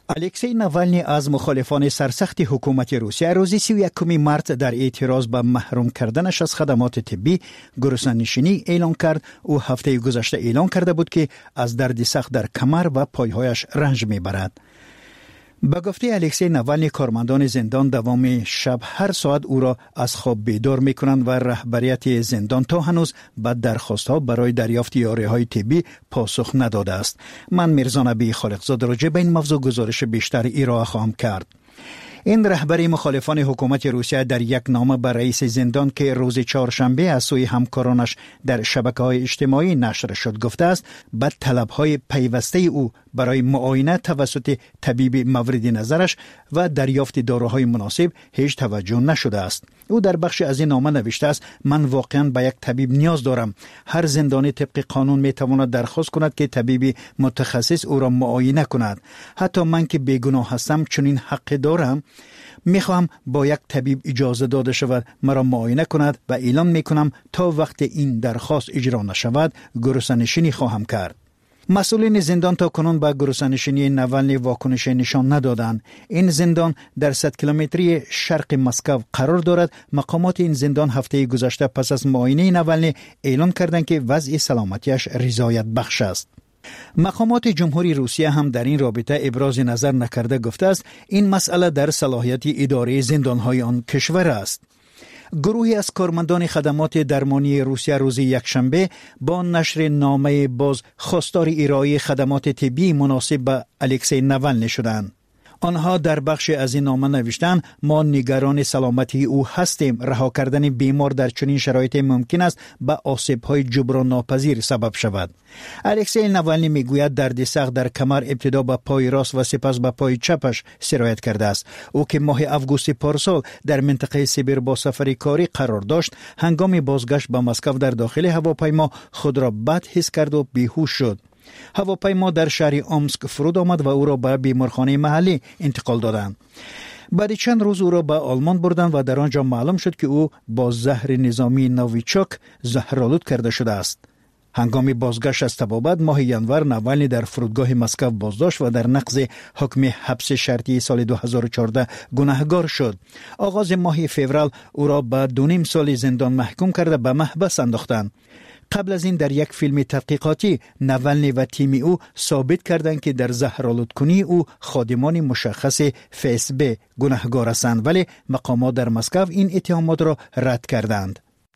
الکسی ناوالنی از مخالفان سرسخت حکومت روسیه روز سی و یکم مارس در اعتراض به محروم کردنش از خدمات طبی گرسنه‌نشینی اعلان کرد. او هفته گذشته اعلان کرده بود که از درد سخت در کمر و پایهایش رنج میبرد. به گفته الکسی ناوالنی، کارمندان زندان دوام شب هر ساعت او را از خواب بیدار میکنند و رهبریت زندان تا هنوز به درخواست‌ها برای دریافت یاری‌های طبی پاسخ نداده است. من میرزا نبی خالقزاده راجع به این موضوع گزارش بیشتر ارائه خواهم کرد. این رهبری مخالفان حکومت روسیه در یک نامه به رئیس زندان که روز چهارشنبه از سوی همکارانش در شبکه‌های اجتماعی نشر شد گفته است به طلب‌های پیوسته او برای معاینه توسط طبیب مورد نظرش و دریافت داروهای مناسب هیچ توجه نشده است. او در بخش از این نامه نوشته است: من واقعا به یک طبیب نیاز دارم. هر زندانی طبق قانون میتواند درخواست کند که طبیب متخصص او را معاینه کند. حتی من که بیگناه هستم چنین حق دارم. میخواهم با یک طبیب اجازه داده شود مرا معاینه کند و اعلام میکنم تا وقت این درخواست اجرا نشود گرسنه‌نشینی خواهم کرد. مسئولین زندان تا کنون به گرسنه‌نشینی ناوالنی واکنش نشان ندادند. این زندان در صد کیلومتری شرق مسکو قرار دارد. مقامات این زندان هفته گذشته پس از معاینه ناوالنی اعلان کردند که وضع سلامتیش رضایت بخش است. مقامات جمهوری روسیه هم در این رابطه ابراز نظر نکرده گفته است این مسئله در صلاحیت اداره زندان‌های آن کشور است. گروهی از کارمندان خدمات درمانی روسیه روز یکشنبه با نشر نامه باز خواستار ارائه خدمات طبی مناسب به الکسی ناوالنی شدند. آنها در بخش از این نامه نوشتند: ما نگران سلامتی او هستیم. رها کردن بیمار در چنین شرایط ممکن است به آسیب‌های جبران ناپذیر سبب شود. الکسی ناوالنی میگوید درد سخت در کمر ابتدا به پای راست و سپس به پای چپش سرایت کرده است. او که ماه آگوست پارسال در منطقه سیبر با سفر کاری قرار داشت، هنگام بازگشت به مسکو در داخل هواپیما خود را بد حس کرد و بیهوش شد. هواپیما در شهر آمسک فرود آمد و او را به بیمارخانه محلی انتقال دادند. بعد چند روز او را به آلمان بردند و در آنجا معلوم شد که او با زهر نظامی نویچوک زهرآلود کرده شده است. هنگام بازگشت از طبابت ماه ینور ناوالنی در فرودگاه مسکو بازداشت و در نقض حکم حبس شرطی سال دو هزار و چهارده گناهکار شد. آغاز ماه فوریه او را به دو نیم سال زندان محکوم کرده به محبس انداختند. قبل از این در یک فیلم تحقیقاتی ناوالنی و تیم او ثابت کردند که در زهرآلود کنی او خادمان مشخص اف اس بی گناهکار هستند، ولی مقامات در مسکو این اتهامات را رد کردند.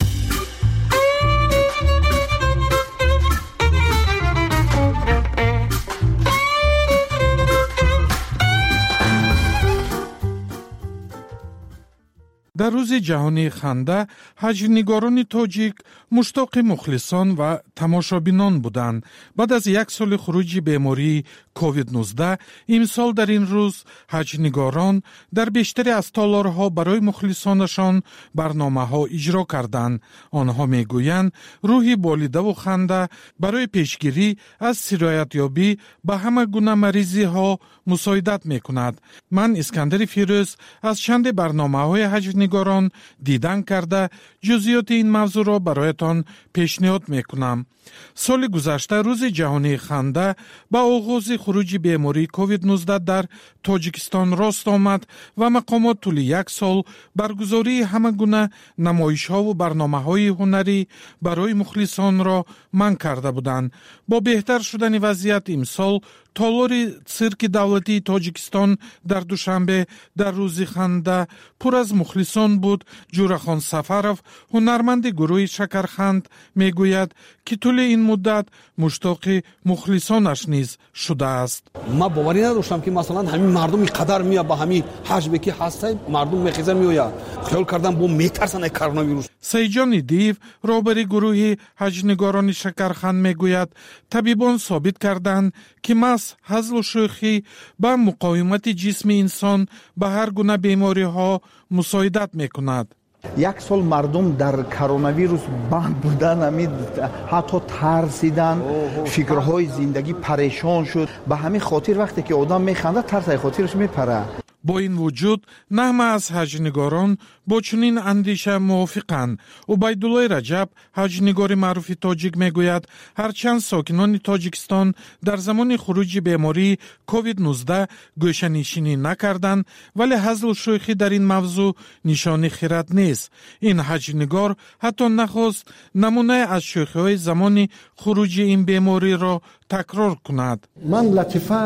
در روز جهانی خنده، حج‌نگاران تاجیک مشتاق مخلصان و تماشابینان بودند. بعد از یک سال خروج بیماری کووید نوزده، امسال در این روز حج‌نگاران در بیشتری از تالارها برای مخلصانشان برنامه‌ها اجرا کردند. آنها میگویند روحی بالیده و خنده برای پیشگیری از سرایت یابی به همه گونه مریضی‌ها مساعدت می‌کند. من اسکندر فیروز از چند برنامه‌های حج‌نگاران دیدن کرده جزئیات این موضوع را برایتان پیشنهاد میکنم. سال گذشته روز جهانی خنده با آغاز خروج بیماری کووید نوزده در تاجیکستان راست آمد و مقامات طول یک سال برگزاری همه گونه نمایش‌ها و برنامه‌های هنری برای مخلصان را منع کرده بودند. با بهتر شدن وضعیت امسال تالار سیرک دولتی تاجیکستان در دوشنبه در روز خنده پر از مخلصان بود. جورخان سفرов هنرمند گروه شکرخند میگوید که طول این مدت مشتاق مخلصانش نیز شده است. ما باوری نداشتم که مثلا همین مردم اینقدر میاد با همین حجمی که هسته مردم میخیزه میآید. خیال کردم بو میترسن کرونا ویروس. سیجان دیو رهبر گروه حج‌نگاران شکرخند میگوید طبیبان ثابت کردند که مس هزل و شوخی به مقاومت جسم انسان به هر گونه بیماری ها مساعدت میکند. یک سال مردم در کرونا ویروس بند بودن، امید حتی ترسیدن، فکرهای زندگی پریشان شد. به همین خاطر وقتی که آدم میخنده ترس از خاطرش میپره. با این وجود نه همه از حج‌نگاران با چنین اندیشه موافقند. عبیدالله رجب، حج‌نگار معروف تاجیک میگوید هرچند ساکنان تاجیکستان در زمان خروج بیماری کووید نوزده گوشه‌نشینی نکردند، ولی هزل و شوخی در این موضوع نشانه خرد نیست. این حج‌نگار حتی نخواست نمونه از شوخی‌های زمان خروج این بیماری را تکرار کند. من لطیفه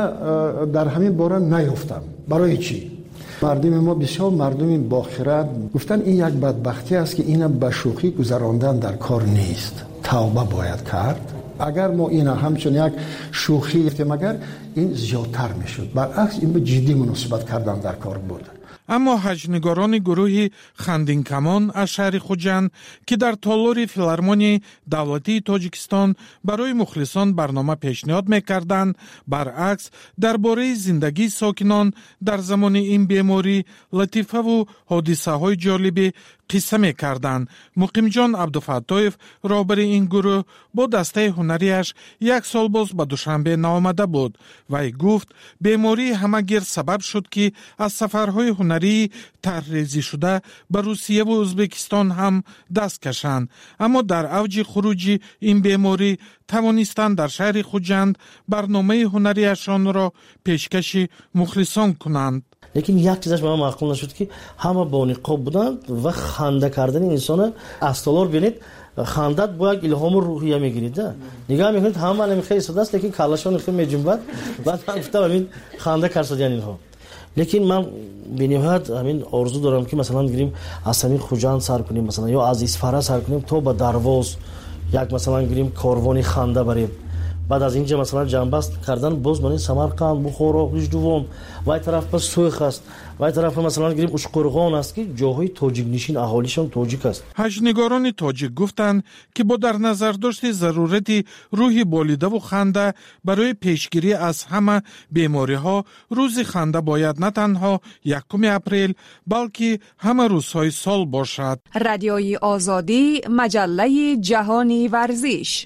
در همین باره نیافتم. برای چی؟ مردم ما بسیار مردم با خرد گفتن این یک بدبختی است که اینا به شوخی گذراندن در کار نیست. توبه باید کرد. اگر ما اینا همچون یک شوخی گفتیم اگر این زیادتر میشد. برعکس این به جدی مناسبت کردن در کار بود. اما حج‌نگاران گروهی خندین کمان از شهر خوجند که در تالار فیلارمونی دولتی تاجیکستان برای مخلصان برنامه پیشنهاد میکردند، برعکس درباره زندگی ساکنان در زمان این بیماری لطیفه و حادثه های جالبی قصه میکردند. مقیم جان عبدالفتاح رهبر این گروه با دسته هنریش یک سال باز به دوشنبه نآمده بود. وی گفت بیماری همگیر سبب شد که از سفرهای هنری طرح‌ریزی شده به روسیه و ازبکستان هم دست کشند، اما در اوج خروج این بیماری توانستند در شهر خوجند برنامه هنریشان را پیشکش مخلصان کنند. لیکن یک چیزش به من معقول نشد که همه با نقاب بودند و خنده کردن انسان از تالار بینید خندت با یک الهام روحیه میگیرید. نگاه میکنید همه الان خیلی ساده است لیکن کلاشون خیلی میجنبد. بعد من گفتم همین خنده کرد یعنی اینها. لیکن من به نهایت همین آرزو دارم که مثلا گیریم از همین خوجند سر کنیم، مثلا یا از اسفاره سر کنیم تا به درواز یک مثلا گیریم کاروانی خنده بریم. بعد از اینجا مثلا جنبست کردن باز من سمرقند بخارا هجدوم و طرف پس سویخ است و طرف مثلا گیریم اشقرغان است که جاهای تاجیک نشین اهالیشان تاجیک است. حج‌نگاران تاجیک گفتند که با در نظر داشت ضرورت روح بالیده و خنده برای پیشگیری از همه بیماری ها روز خنده باید نه تنها یکم اپریل بلکه همه روزهای سال باشد. رادیوی آزادی، مجله جهانی ورزش.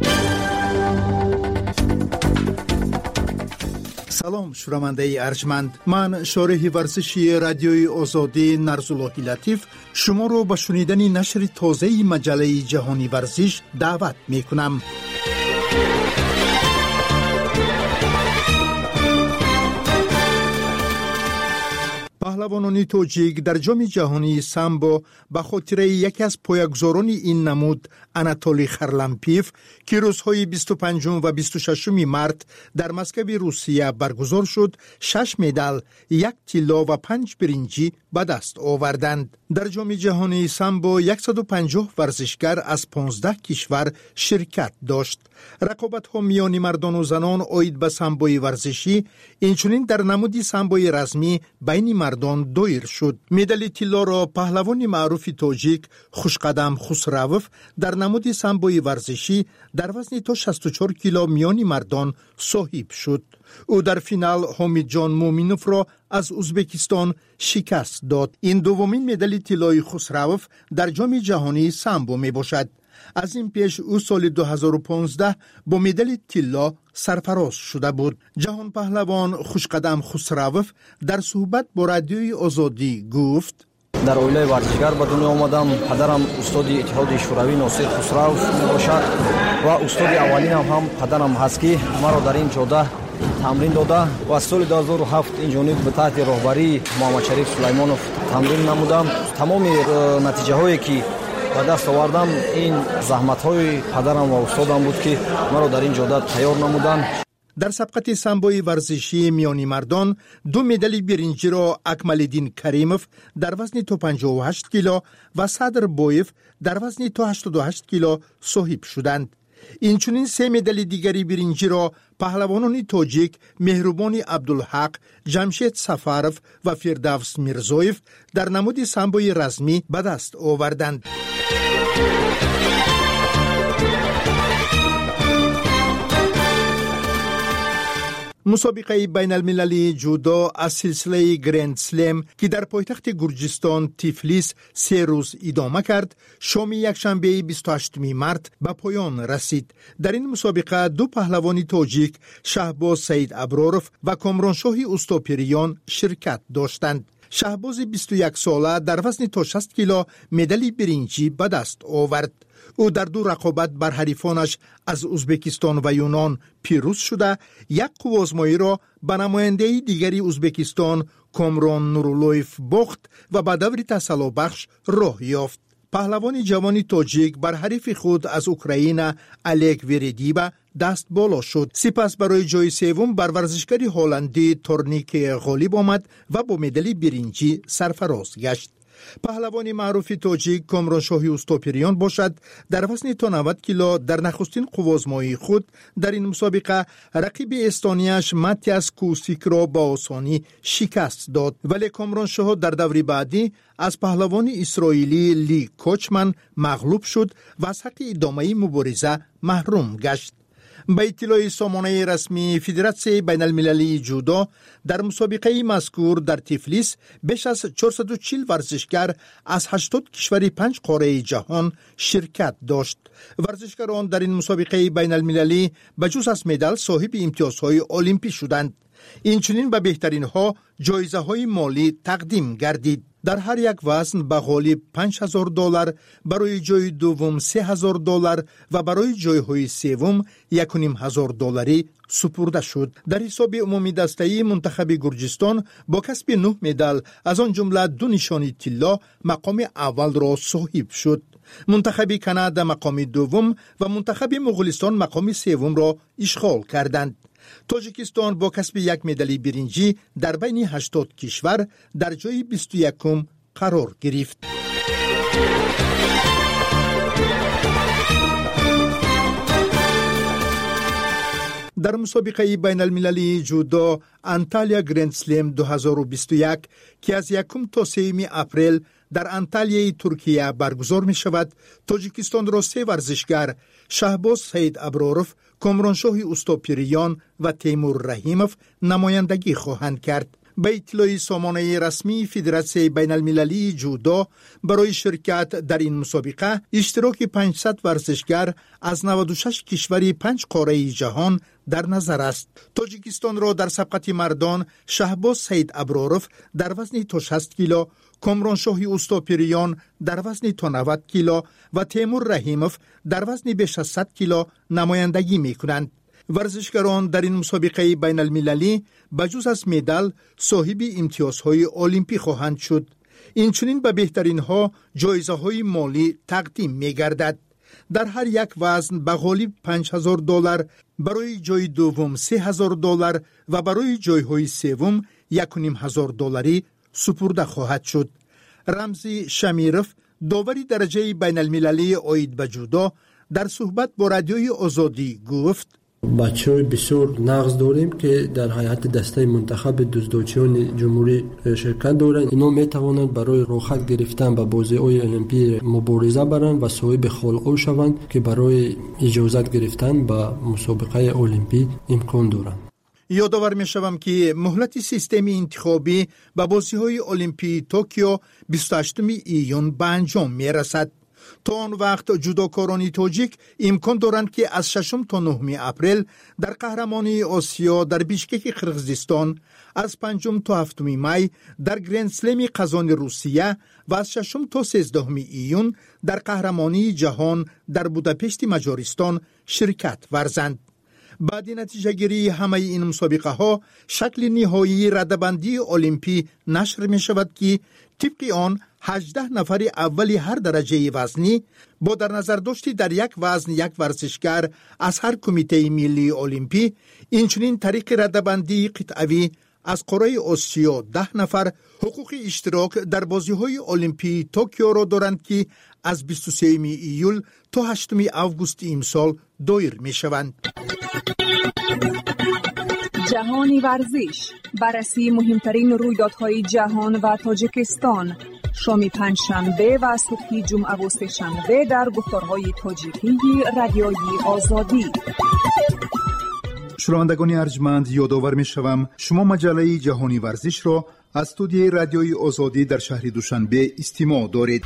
سلام شنونده ارجمند، من شارح ورزشی رادیوی آزادی نرزالله لطیف شما رو به شنیدن نشر تازه مجله جهانی ورزش دعوت می کنم. پهلوانان تاجیک در جام جهانی سامبو به خاطر یکی از پایه‌گذاران این نمود اناتولی خرلمپیف که روزهای بیست و پنجم و بیست و ششم مارس در مسکو روسیه برگزار شد، شش مدال، یک طلا و پنج برنجی به دست آوردند. در جام جهانی سامبو صد و پنجاه ورزشکار از پانزده کشور شرکت داشت. رقابت‌ها میان مردان و زنان عاید به سامبوی ورزشی اینچنین در نمود سامبوی رسمی بین مردان دایر شد. مدال طلا را پهلوان معروف تاجیک خوشقدم خسروف در نمود سامبوی ورزشی در وزن تا شصت و چهار کیلو میان مردان صاحب شد. او در فینال حامد جان مومینوف را از ازبکستان شکست داد. این دومین مدال طلای خسروف در جام جهانی سامبو می باشد. از این پیش او سال دو هزار و پانزده با مدال طلا سرفراز شده بود. جهان پهلوان خوشقدم خسروف در صحبت با رادیوی آزادی گفت: در اویله ورزشگر به دنیا آمدم. پدرم استاد اتحاد شوروی ناصر خسروف میباشد و استاد اولین هم پدرم هست که مرا در این جاده تمرین داده و از سال دو هزار و هفت این جانب به تحت راهبری محمد شریف سلیمانوف تمرین نمودم. تمام نتیجه هایی که و دست آوردم این زحمت های پدرم و استادم بود که مرا در این جاده تیار نمودن. در سبقت سامبوی ورزشی میانی مردان دو مدال برنجی را اکمال‌الدین کریموف در وزن تا پنجاه و هشت کیلو و صدر بویف در وزن تا هشتاد و هشت کیلو صاحب شدند. اینچنین سه مدال دیگری برنجی را پهلوانان تاجیک مهربان عبدالحق، جمشید سفارف و فردوس میرزویف در نمود سامبوی رسمی به دست آوردند. مسابقه بین المللی جودو از سلسله گرند سلم که در پایتخت گرجستان تیفلیس سه روز ادامه کرد، شام یکشنبه بیست و هشتم مارس به پایان رسید. در این مسابقه دو پهلوان تاجیک شهباز سید ابرارف و کامرانشاه استاپریان شرکت داشتند. شهباز بیست و یک ساله در وزن تا شصت کیلو مدال برنجی به دست آورد. او در دو رقابت بر حریفانش از ازبکستان و یونان پیروز شده، یک قوازمایی را به نماینده دیگری ازبکستان کامران نورولویف باخت و به دور تسلا بخش راه یافت. پهلوان جوان تاجیک بر حریف خود از اوکراین الک ویردیبا دست بالا شد. سپس برای جای سوم بر ورزشکاری هلندی تورنیک غالب آمد و با مدال برنجی سرفراز گشت. پهلوان معروف تاجیک کامرانشاهی اوستاپریان باشد، در وزن تا نود کیلو در نخستین قوازمایی خود در این مسابقه رقیب استونیاش ماتیاس کوسیک را با آسانی شکست داد، ولی کامرانشاه در دور بعدی از پهلوان اسرائیلی لی کوچمن مغلوب شد و از حق ادامه مبارزه محروم گشت. به اطلاع سامانه رسمی فدراسیون بین المللی جودو، در مسابقه مذکور در تیفلیس بیش از چهارصد و چهل ورزشکار از هشتاد کشور پنج قاره جهان شرکت داشت. ورزشکاران در این مسابقه بین المللی بجز از مدال صاحب امتیازهای المپی شدند. اینچنین به بهترین ها جایزه های مالی تقدیم گردید. در هر یک وزن به غالب پنج هزار دلار، برای جای دوم سه هزار دلار و برای جایهای سوم یک و نیم هزار دلاری سپرده شد. در حساب عمومی دسته‌ای منتخب گرجستان با کسب نه مدال از آن جمله دو نشانی طلا مقام اول را صاحب شد. منتخب کانادا مقام دوم و منتخب مغولستان مقام سوم را اشغال کردند. تاجیکستان با کسب یک مدال برنجی در بین هشتاد کشور در جای بیست و یکم قرار گرفت. در مسابقه بین المللی جودو انتالیا گرند سلم دو هزار و بیست و یک که از یکم تا سوم اپریل در انتالیای ترکیه برگزار می شود، تاجیکستان را سه ورزشکار شهباز سید ابراروف، کامرانشاه اوستاپریان و تیمور رحیموف نمایندگی خواهند کرد. به اطلاع سامانه رسمی فدراسیون بین المللی جودو، برای شرکت در این مسابقه اشتراک پانصد ورزشکار از نود و شش کشور پنج قاره جهان در نظر است. تاجیکستان را در سبقت مردان شهباز سید ابراروف در وزن تا شصت کیلو، کامرانشاهی اوستاپریان در وزن تا نود کیلو و تیمور رحیموف در وزن بیش از صد کیلو نمایندگی می کنند. ورزشکاران در این مسابقه بین المللی بجز از مدال صاحب امتیازهای المپی خواهند شد. اینچنین به بهترین ها جایزه های مالی تقدیم می گردد. در هر یک وزن به غالب پنج هزار دلار، برای جای دوم سه هزار دلار و برای جایهای سوم یک و نیم هزار دلاری سپرده خواهد شد. رمزی شمیروف، داوری درجه بین المللی عاید به جودو، در صحبت با رادیوی آزادی گفت: بچه‌های بسیار نقص داریم که در هیئت دسته منتخب دزدوچیان جمهوری شرکت دارند. اینا میتوانند برای روخت گرفتن به بازی‌های المپی مبارزه برند و صاحب خلق شوند که برای اجازت گرفتن به مسابقه المپی امکان دارند. یادآور می‌شوم که مهلت سیستم انتخابی به بازی‌های المپی توکیو بیست و هشتم ایون به انجام می‌رسد. تا آن وقت جودوکاران تاجیک امکان دارند که از ششم تا نهم اپریل در قهرمانی آسیا در بیشکک قرقیزستان، از پنجم تا هفتم می در گرند سلم قزان روسیه و از ششم تا سیزدهم ایون در قهرمانی جهان در بوداپشت مجارستان شرکت ورزند. بعد نتیجه گیری همه این مسابقه ها شکل نهایی رده‌بندی المپی نشر می شود که طبق آن هجده نفر اولی هر درجه وزنی با در نظر داشتی در یک وزن یک ورزشکار از هر کمیته ملی المپی، اینچنین طریق رده‌بندی قطعوی از قاره آسیا ده نفر حقوق اشتراک در بازی‌های المپی توکیو را دارند که از بیست و سوم ایول تا هشتم آگوست امسال دایر می‌شوند. جهانی ورزش، بررسی مهمترین رویدادهای جهان و تاجیکستان، شام پنجشنبه و صبح جمعه و سه‌شنبه در گفتارهای تاجیکی رادیوی آزادی. شنوندگان ارجمند، یادآور می‌شوم شما مجله جهانی ورزش را از استودیوی رادیوی آزادی در شهر دوشنبه استماع دارید.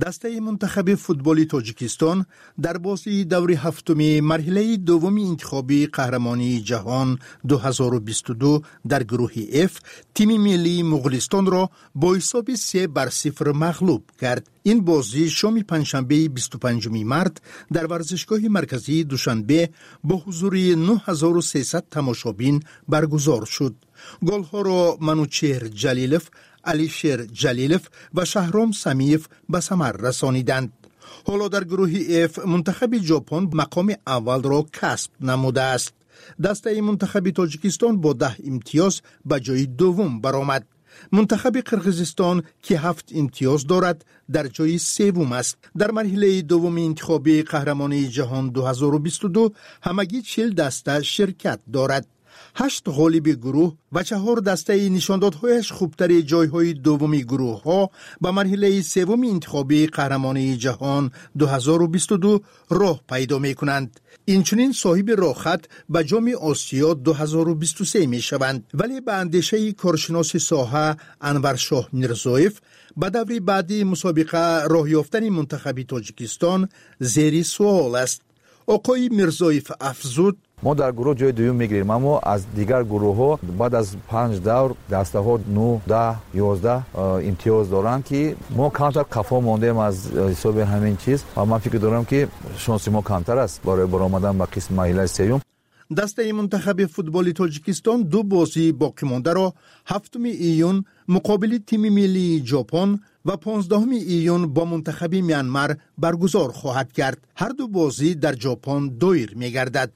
دسته منتخب فوتبال تاجیکستان در بازی دور هفتم مرحله دوم انتخابی قهرمانی جهان دو هزار و بیست و دو در گروه اف تیم ملی مغولستان را با حساب سه بر صفر مغلوب کرد. این بازی شام پنجشنبه بیست و پنجم مارس در ورزشگاه مرکزی دوشنبه با حضور نه هزار و سیصد تماشابین برگزار شد. گل‌ها را منوچهر جلیلوف، علیشیر جلیلوف و شهرام سمیف به ثمر رسانیدند. حالا در گروه اف منتخب ژاپن مقام اول را کسب نموده است. دسته منتخب تاجیکستان با ده امتیاز به جای دوم برآمد. منتخب قرقیزستان که هفت امتیاز دارد در جای سوم است. در مرحله دوم انتخابی قهرمانی جهان دو هزار و بیست و دو همگی چهل دسته شرکت دارد. هشت غالب گروه و چهار دسته نشاندادهایش خوبتر جایهای دومی گروه ها به مرحله سوم انتخابی قهرمانی جهان دو هزار و بیست و دو راه پیدا می کنند. اینچنین صاحب راهخط به جام آسیا دو هزار و بیست و سه می شوند، ولی به اندیشه کارشناس ساحه انور شاه میرزایف به دور بعدی مسابقه راه یافتن منتخب تاجیکستان زیر سوال است. آقای میرزایف افزود: ما در گروه جای دوم میگیریم، اما از دیگر گروه ها بعد از پنج دور دسته ها نه ده یازده امتیاز دارند که ما کمتر کفا ماندیم از حساب همین چیز و من فکر دارم که شانس ما کمتر است برای برآمدن به قسم مرحله سوم. دسته منتخب فوتبال تاجیکستان دو بازی باقی مانده را هفتم ایون مقابل تیم ملی ژاپن و پانزدهم ایون با منتخب میانمار برگزار خواهد کرد. هر دو بازی در ژاپن دایر می‌گردد.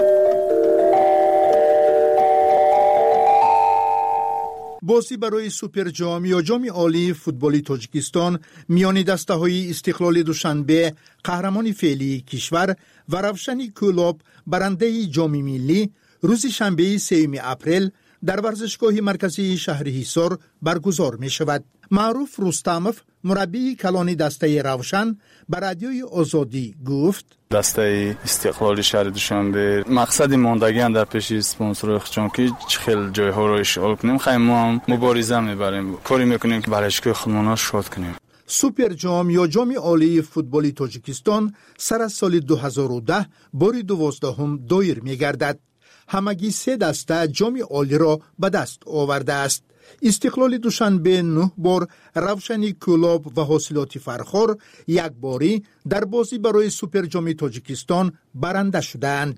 بازی برای سوپر جام یا جام عالی فوتبال تاجیکستان میان دسته های استقلال دوشنبه قهرمان فعلی کشور و روشن کولاب برنده جام ملی روز شنبه سوم اپریل در ورزشگاه مرکزی شهر حصار برگزار می شود. معروف رستموف مربی کلان دسته روشن به رادیوی آزادی گفت: دسته استقلال شهر دوشنبه مقصد ماندگی در پیش اسپانسر چون که خیلی جای‌ها رو اشغال کنیم، خیلی ما هم مبارزه میبریم، کاری میکنیم که ورزشگاه خودمون رو شاد کنیم. سوپر جام یا جام عالی فوتبال تاجیکستان سر از سال دو هزار و ده بار دوازدهم دایر میگردد. همگی سه دسته جام عالی را به دست آورده است. استقلال دوشنبه نه بار، روشنی کولاب و حاصلات فرخار یک باری در بازی برای سوپر جام تاجیکستان برنده شدند.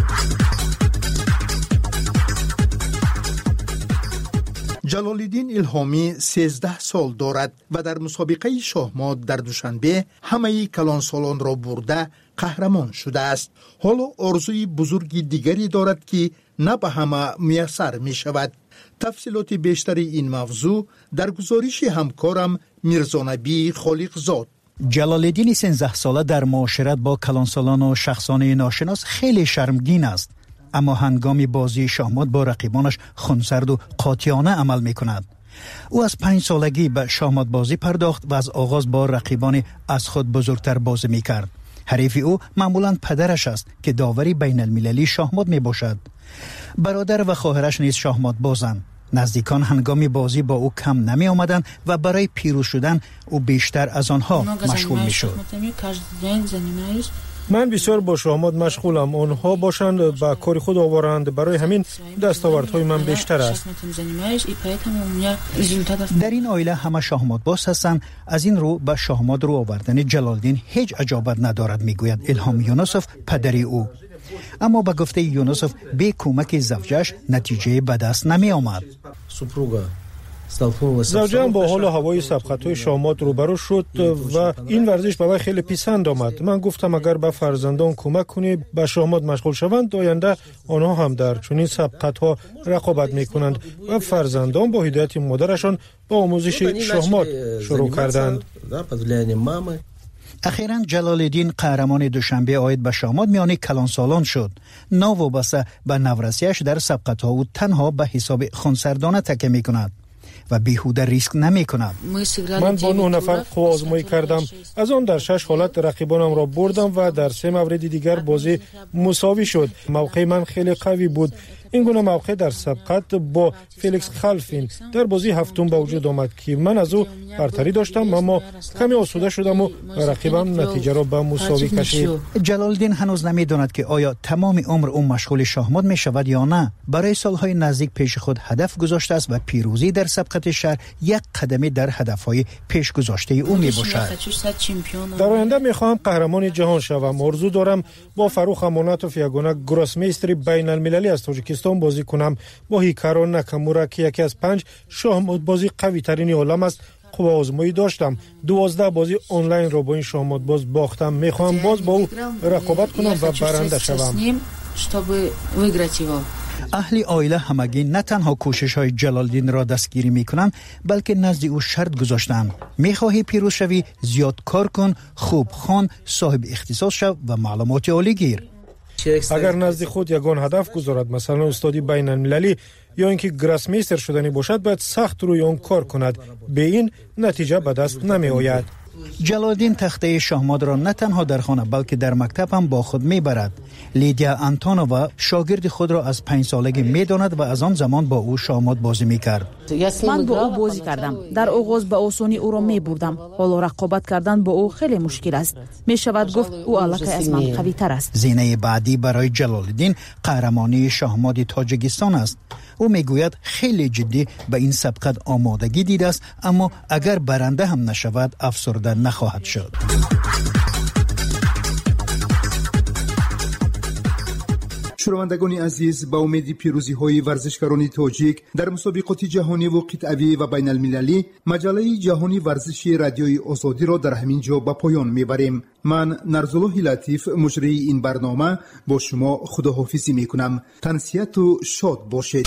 جلال‌الدین الهامی سیزده سال دارد و در مسابقه شاهمات در دوشنبه همه کلان سالان را برده قهرمان شده است. حالا آرزوی بزرگی دیگری دارد که نه به همه میسر می شود. تفصیلات بیشتر این موضوع در گزارش همکارم میرزانبی خالقزاد. جلال‌الدین سیزده ساله در معاشرت با کلانسالان و شخصانه ناشناس خیلی شرمگین است، اما هنگام بازی شاهمات با رقیبانش خونسرد و قاطعانه عمل می کند. او از پنج سالگی به شاهمات بازی پرداخت و از آغاز با رقیبان از خود بزرگتر بازی می کرد. حریف او معمولاً پدرش است که داوری بین المللی شاهمات می باشد. برادر و خواهرش نیز شاهمات بازند. نزدیکان هنگام بازی با او کم نمی آمدند و برای پیروز شدن او بیشتر از آنها مشغول می شد. من بسیار با شاهمات مشغولم. آنها باشند با کار خود آورند، برای همین دستاوردهای من بیشتر است. در این عائله همه شاهمات باز هستند. از این رو به شاهمات رو آوردن جلال‌الدین هیچ عجابت ندارد، میگوید الهام یونسوف پدری او. اما به گفته یونسوف به کمک زوجش نتیجه به دست نمی آمد. زوجم با حال و هوای سبقت‌های شاهمات روبرو شد و این ورزش به وی خیلی پسند آمد. من گفتم اگر به فرزندان کمک کنی به شاهمات مشغول شوند، آینده آنها هم در چنین سبقت‌ها رقابت می‌کنند و فرزندان با هدایت مادرشان به آموزش شاهمات شروع کردند. اخیراً جلال‌الدین قهرمان دوشنبه عاید به شاهمات میان کلانسالان شد. ناوابسته به نورسیش در سبقت‌ها او تنها به حساب خونسردانه تکیه می‌کند و بیهوده ریسک نمی کند. من با نه نفر قوا آزمایی کردم. از آن در شش حالت رقیبانم را بردم و در سه مورد دیگر بازی مساوی شد. موقع من خیلی قوی بود. این گونه موقع در سبقت با فلیکس خلفین در بازی هفتم به وجود آمد که من از او برتری داشتم، اما کمی آسوده شدم و رقیبم نتیجه را به مساوی کشید. جلال‌الدین هنوز نمی‌داند که آیا تمام عمر او مشغول شاهمات می‌شود یا نه. برای سالهای نزدیک پیش خود هدف گذاشته است و پیروزی در سبقت شهر یک قدمی در هدفهای پیش گذاشته او میباشد. در آینده میخواهم قهرمان جهان شوم. آرزو دارم با فروخ اماناتوف یگانه گراسمیستری بین المللی از تاجیکستان بازی کنم با هیکارو ناکامورا که یکی از پنج شاهمات بازی قوی ترین عالم است. خوب آزمایی داشتم. دوازده بازی آنلاین را با این شاهمات باز باختم. میخواهم باز با او رقابت کنم و برنده شوم. اهل عائله همگی نه تنها کوشش های جلال‌الدین را دستگیری می کنند، بلکه نزد او شرط گذاشتند: می خواهی پیروز شوی، زیاد کار کن، خوب خوان، صاحب اختصاص شو و معلومات عالی گیر. اگر نزد خود یگان هدف گذارد، مثلا استادی بین المللی یا اینکه گراسمیستر شدنی باشد، باید سخت روی آن کار کند. به این نتیجه به دست نمی آید. جلال‌الدین تخته شاهمات را نه تنها در خانه بلکه در مکتب هم با خود میبرد. لیدیا انتونووا شاگرد خود را از پنج سالگی میداند و از آن زمان با او شاهمات بازی میکرد. من با او بازی کردم. در آغاز به آسانی او را میبردم. حالا رقابت کردن با او خیلی مشکل است. میشود گفت او الکی از من قوی تر است. زینه بعدی برای جلال‌الدین قهرمانی شاهمات تاجیکستان است. او میگوید خیلی جدی به این سبقت آمادگی دیده است، اما اگر برنده هم نشود افسرده نخواهد شد. شنوندگان عزیز، با امید پیروزی های ورزشکاران تاجیک در مسابقات جهانی و قطعی و بین المللی، مجله جهانی ورزشی رادیوی آزادی را در همین جا به پایان میبریم. من نرزالله لطیف مجری این برنامه با شما خداحافظی میکنم. تنسیت و شاد باشید.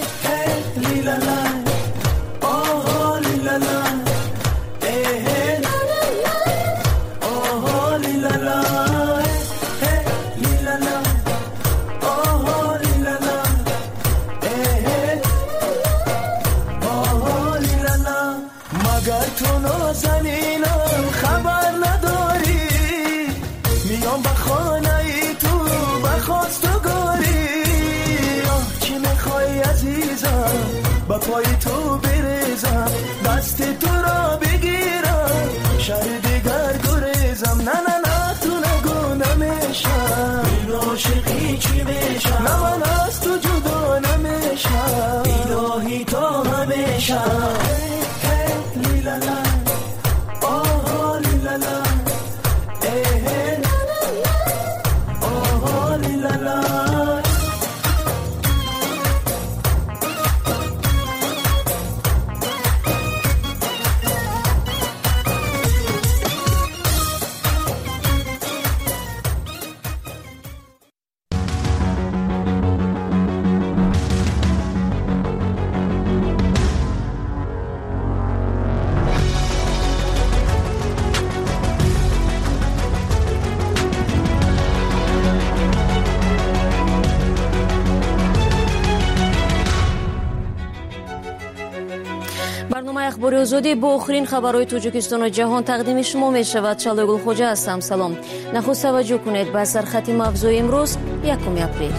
پای تو بریزم، دست تو را بگیرم، شهر دیگر گریزم. نه نه نه تو نگو نمیشم، این عاشقی چی میشم، نه من از تو جدا نمیشم، الهی تا همیشم. لیلالا آها لیلالا آها لیلالا. اخبار آزادی با آخرین خبرهای تاجیکستان و جهان تقدیم شما می شود. شالای گلخوجه هستم. سلام. نخست توجه کنید به سرخط موضوع امروز یکم اپریل.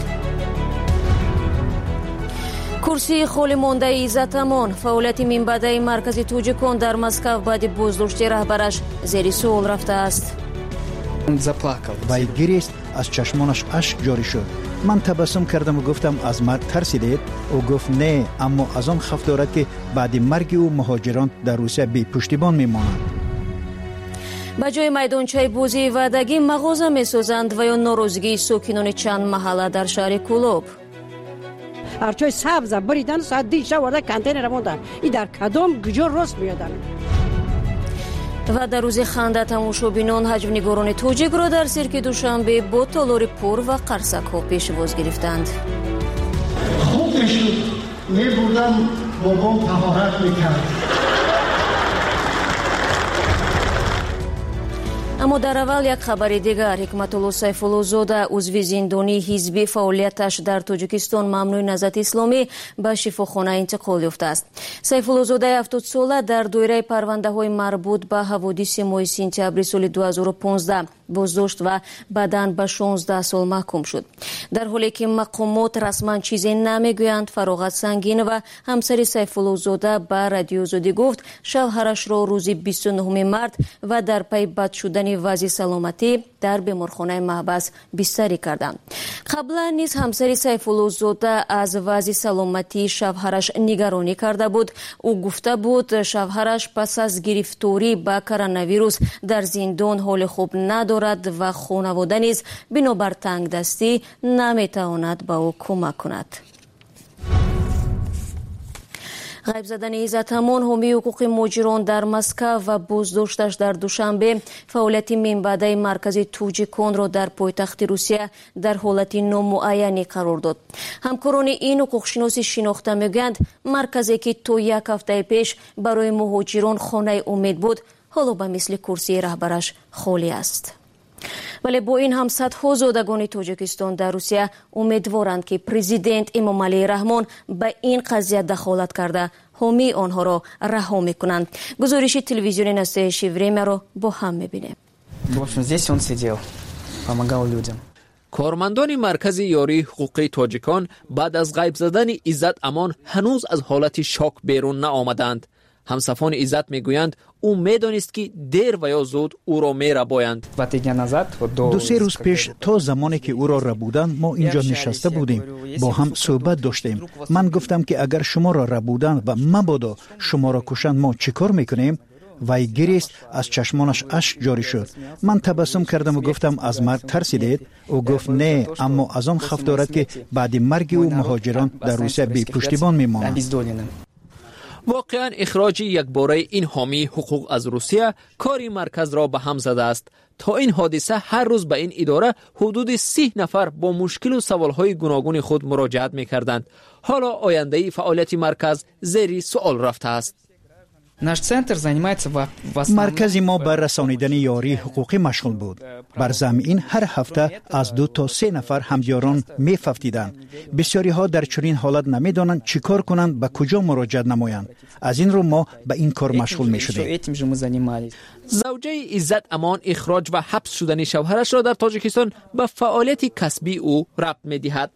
کرسی خالی مانده عزت امان، فعالیت منبع مرکزی توجیکان در مسکو بعد بازداشتی رهبرش زیر سوال رفته است. وی گریست، از چشمانش اشک جاری شد. من تبسم کردم و گفتم از مرگ ترسیدید؟ او گفت نه، اما از آن خفت دارد که بعد مرگ او مهاجران در روسیه بی پشتیبان میمانند. به جای میدانچه بازی وعدگی مغازه میسازند و یا ناراضگی ساکنان چند محله در شهر کولوب. ارچای سبز بریدن ساعت دیشه ورده کانتینر موندن. این در کدام گجور راست میادن. و در روز خنده تماشابینان حجم‌نگاران تاجیک را در سیرک دوشنبه با تالار پر و قرصک ها پیشواز گرفتند. خودش می بودن بابام طهارت میکرد. اما در اول یک خبر دیگر، حکمتالله سیفالله‌زاده عضو زندانی حزبی فعالیتش در تاجیکستان ممنوع نهضت اسلامی به شفاخانه انتقال یافته است. سیفالله‌زاده هفتاد ساله در دایره پرونده های مربوط به حوادث ماه سپتامبر سال دو هزار و پانزده بازداشت و بعداً به شانزده سال محکوم شد. در حالی که مقامات رسما چیزی نمیگویند، فراغت سنگین و همسر سیفالله زاده به رادیو آزادی گفت شوهرش را روز بیست و نهم مارس و در پی بد شدن وضع سلامتی در بیمارخانه محبس بستری کردند. قبلا نیز همسر سیفالله زاده از وضع سلامتی شوهرش نگرانی کرده بود. او گفته بود شوهرش پس از گرفتاری به کرونا ویروس در زندان حال خوب ندارد و خانواده نیز بنابر تنگ دستی نمیتواند به او کمک کند. غیب زدن عزت امان حامی حقوق مهاجران در مسکو و بازداشتش در دوشنبه فعالیت منبع مرکز توجیکان را در پایتخت روسیه در حالت نامعینی قرار داد. همکاران این حقوقشناسی شناخته میگویند مرکزی که تا یک هفته پیش برای مهاجران خانه امید بود حالا به مثل کرسی رهبرش خالی است. ولی با این هم صدها زادگان تاجیکستان در روسیه امیدوارند که پرزیدنت امامعلی رحمان به این قضیه دخالت کرده حامی آنها را رها میکنند. گزارش تلویزیون نستایش время را با هم میبینیم. کارمندان مرکز یاری حقوقی تاجیکان بعد از غیب زدن عزت امان هنوز از حالت شاک بیرون نآمدند. همصفان عزت میگویند او میدانست که دیر و یا زود او را میربایند. دو سه روز پیش تا زمانی که او را ربودند ما اینجا نشسته بودیم، با هم صحبت داشتیم. من گفتم که اگر شما را ربودند و مبادا شما را کشند ما چیکار میکنیم؟ وی گریست، از چشمانش اشک جاری شد. من تبسم کردم و گفتم از مرگ ترسیدید؟ او گفت نه، اما از آن خف دارد که بعد مرگ او مهاجران در روسیه بی پشتیبان میمانند. واقعا اخراج یکباره این حامی حقوق از روسیه کاری مرکز را به هم زده است. تا این حادثه هر روز به این اداره حدود سی نفر با مشکل و سوالهای گوناگون خود مراجعت می‌کردند. حالا آینده فعالیت مرکز زیر سوال رفته است. مرکز ما بر رسانیدن یاری حقوقی مشغول بود. بر زمین هر هفته از دو تا سه نفر همدیاران می‌ففتیدند. بسیاری ها در چنین حالت نمی‌دانند چیکار کنند، به کجا مراجعه نمایند. از این رو ما به این کار مشغول می‌شدیم. زوجه عزت امان اخراج و حبس شدن شوهرش را در تاجیکستان به فعالیت کسبی او ربط می‌دهد.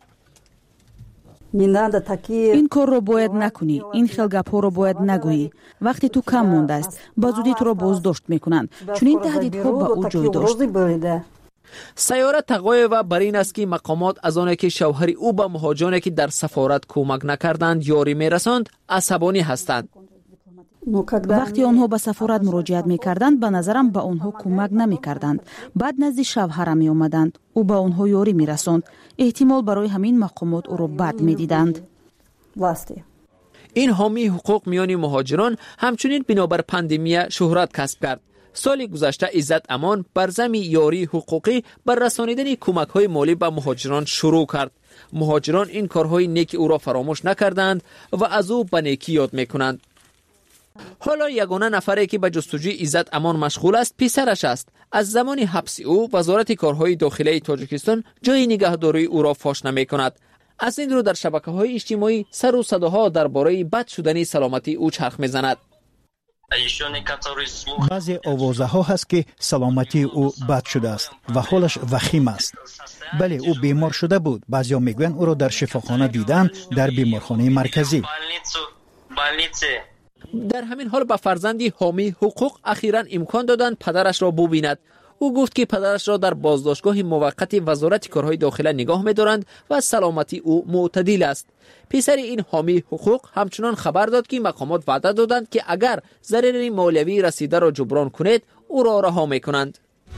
این کار رو باید نکنی، این خیل گپ‌ها رو باید نگویی. وقتی تو کم مونده است با زودی تو را بازداشت میکنند، چون این تهدیدها به او جای داشت. سیاره تقوی و بر این است که مقامات از آنه که شوهر او به مهاجرانی که در سفارت کمک نکردند یاری میرساند عصبانی هستند. وقتی آنها به سفارت مراجعت میکردند به نظرم به آنها کمک نمیکردند. بعد نزد شوهرم می آمدند، او به آنها یاری میرساند. احتمال برای همین مقامات او را بد میدیدند. این حامی حقوق میان مهاجران همچنین بنابر پاندمی شهرت کسب کرد. سال گذشته عزت امان بر زمین یاری حقوقی بر رسانیدن کمک‌های مالی به مهاجران شروع کرد. مهاجران این کارهای نیک او را فراموش نکردند و از او به نیکی یاد میکنند. حالا یگانه نفری که به جستجوی عزت امان مشغول است پسرش است. از زمان حبس او وزارت کارهای داخلی تاجیکستان جای نگهداری او را فاش نمی کند. از این رو در شبکه‌های اجتماعی سر و صداها درباره بد شدن سلامتی او چرخ می‌زند. بعضی آوازه ها هست که سلامتی او بد شده است و حالش وخیم است. بله او بیمار شده بود. بعضی ها میگویند او را در شفاخانه دیدن، در بیمارخانه مرکزی. در همین حال به فرزندی حامی حقوق اخیراً امکان دادند پدرش را ببیند. او گفت که پدرش را در بازداشتگاه موقت وزارت کارهای داخلی نگاه می‌دارند و سلامتی او معتدل است. پسر این حامی حقوق همچنان خبر داد که مقامات وعده دادند که اگر ضرر مالیوی رسیده را جبران کنید او را رها می‌کنند.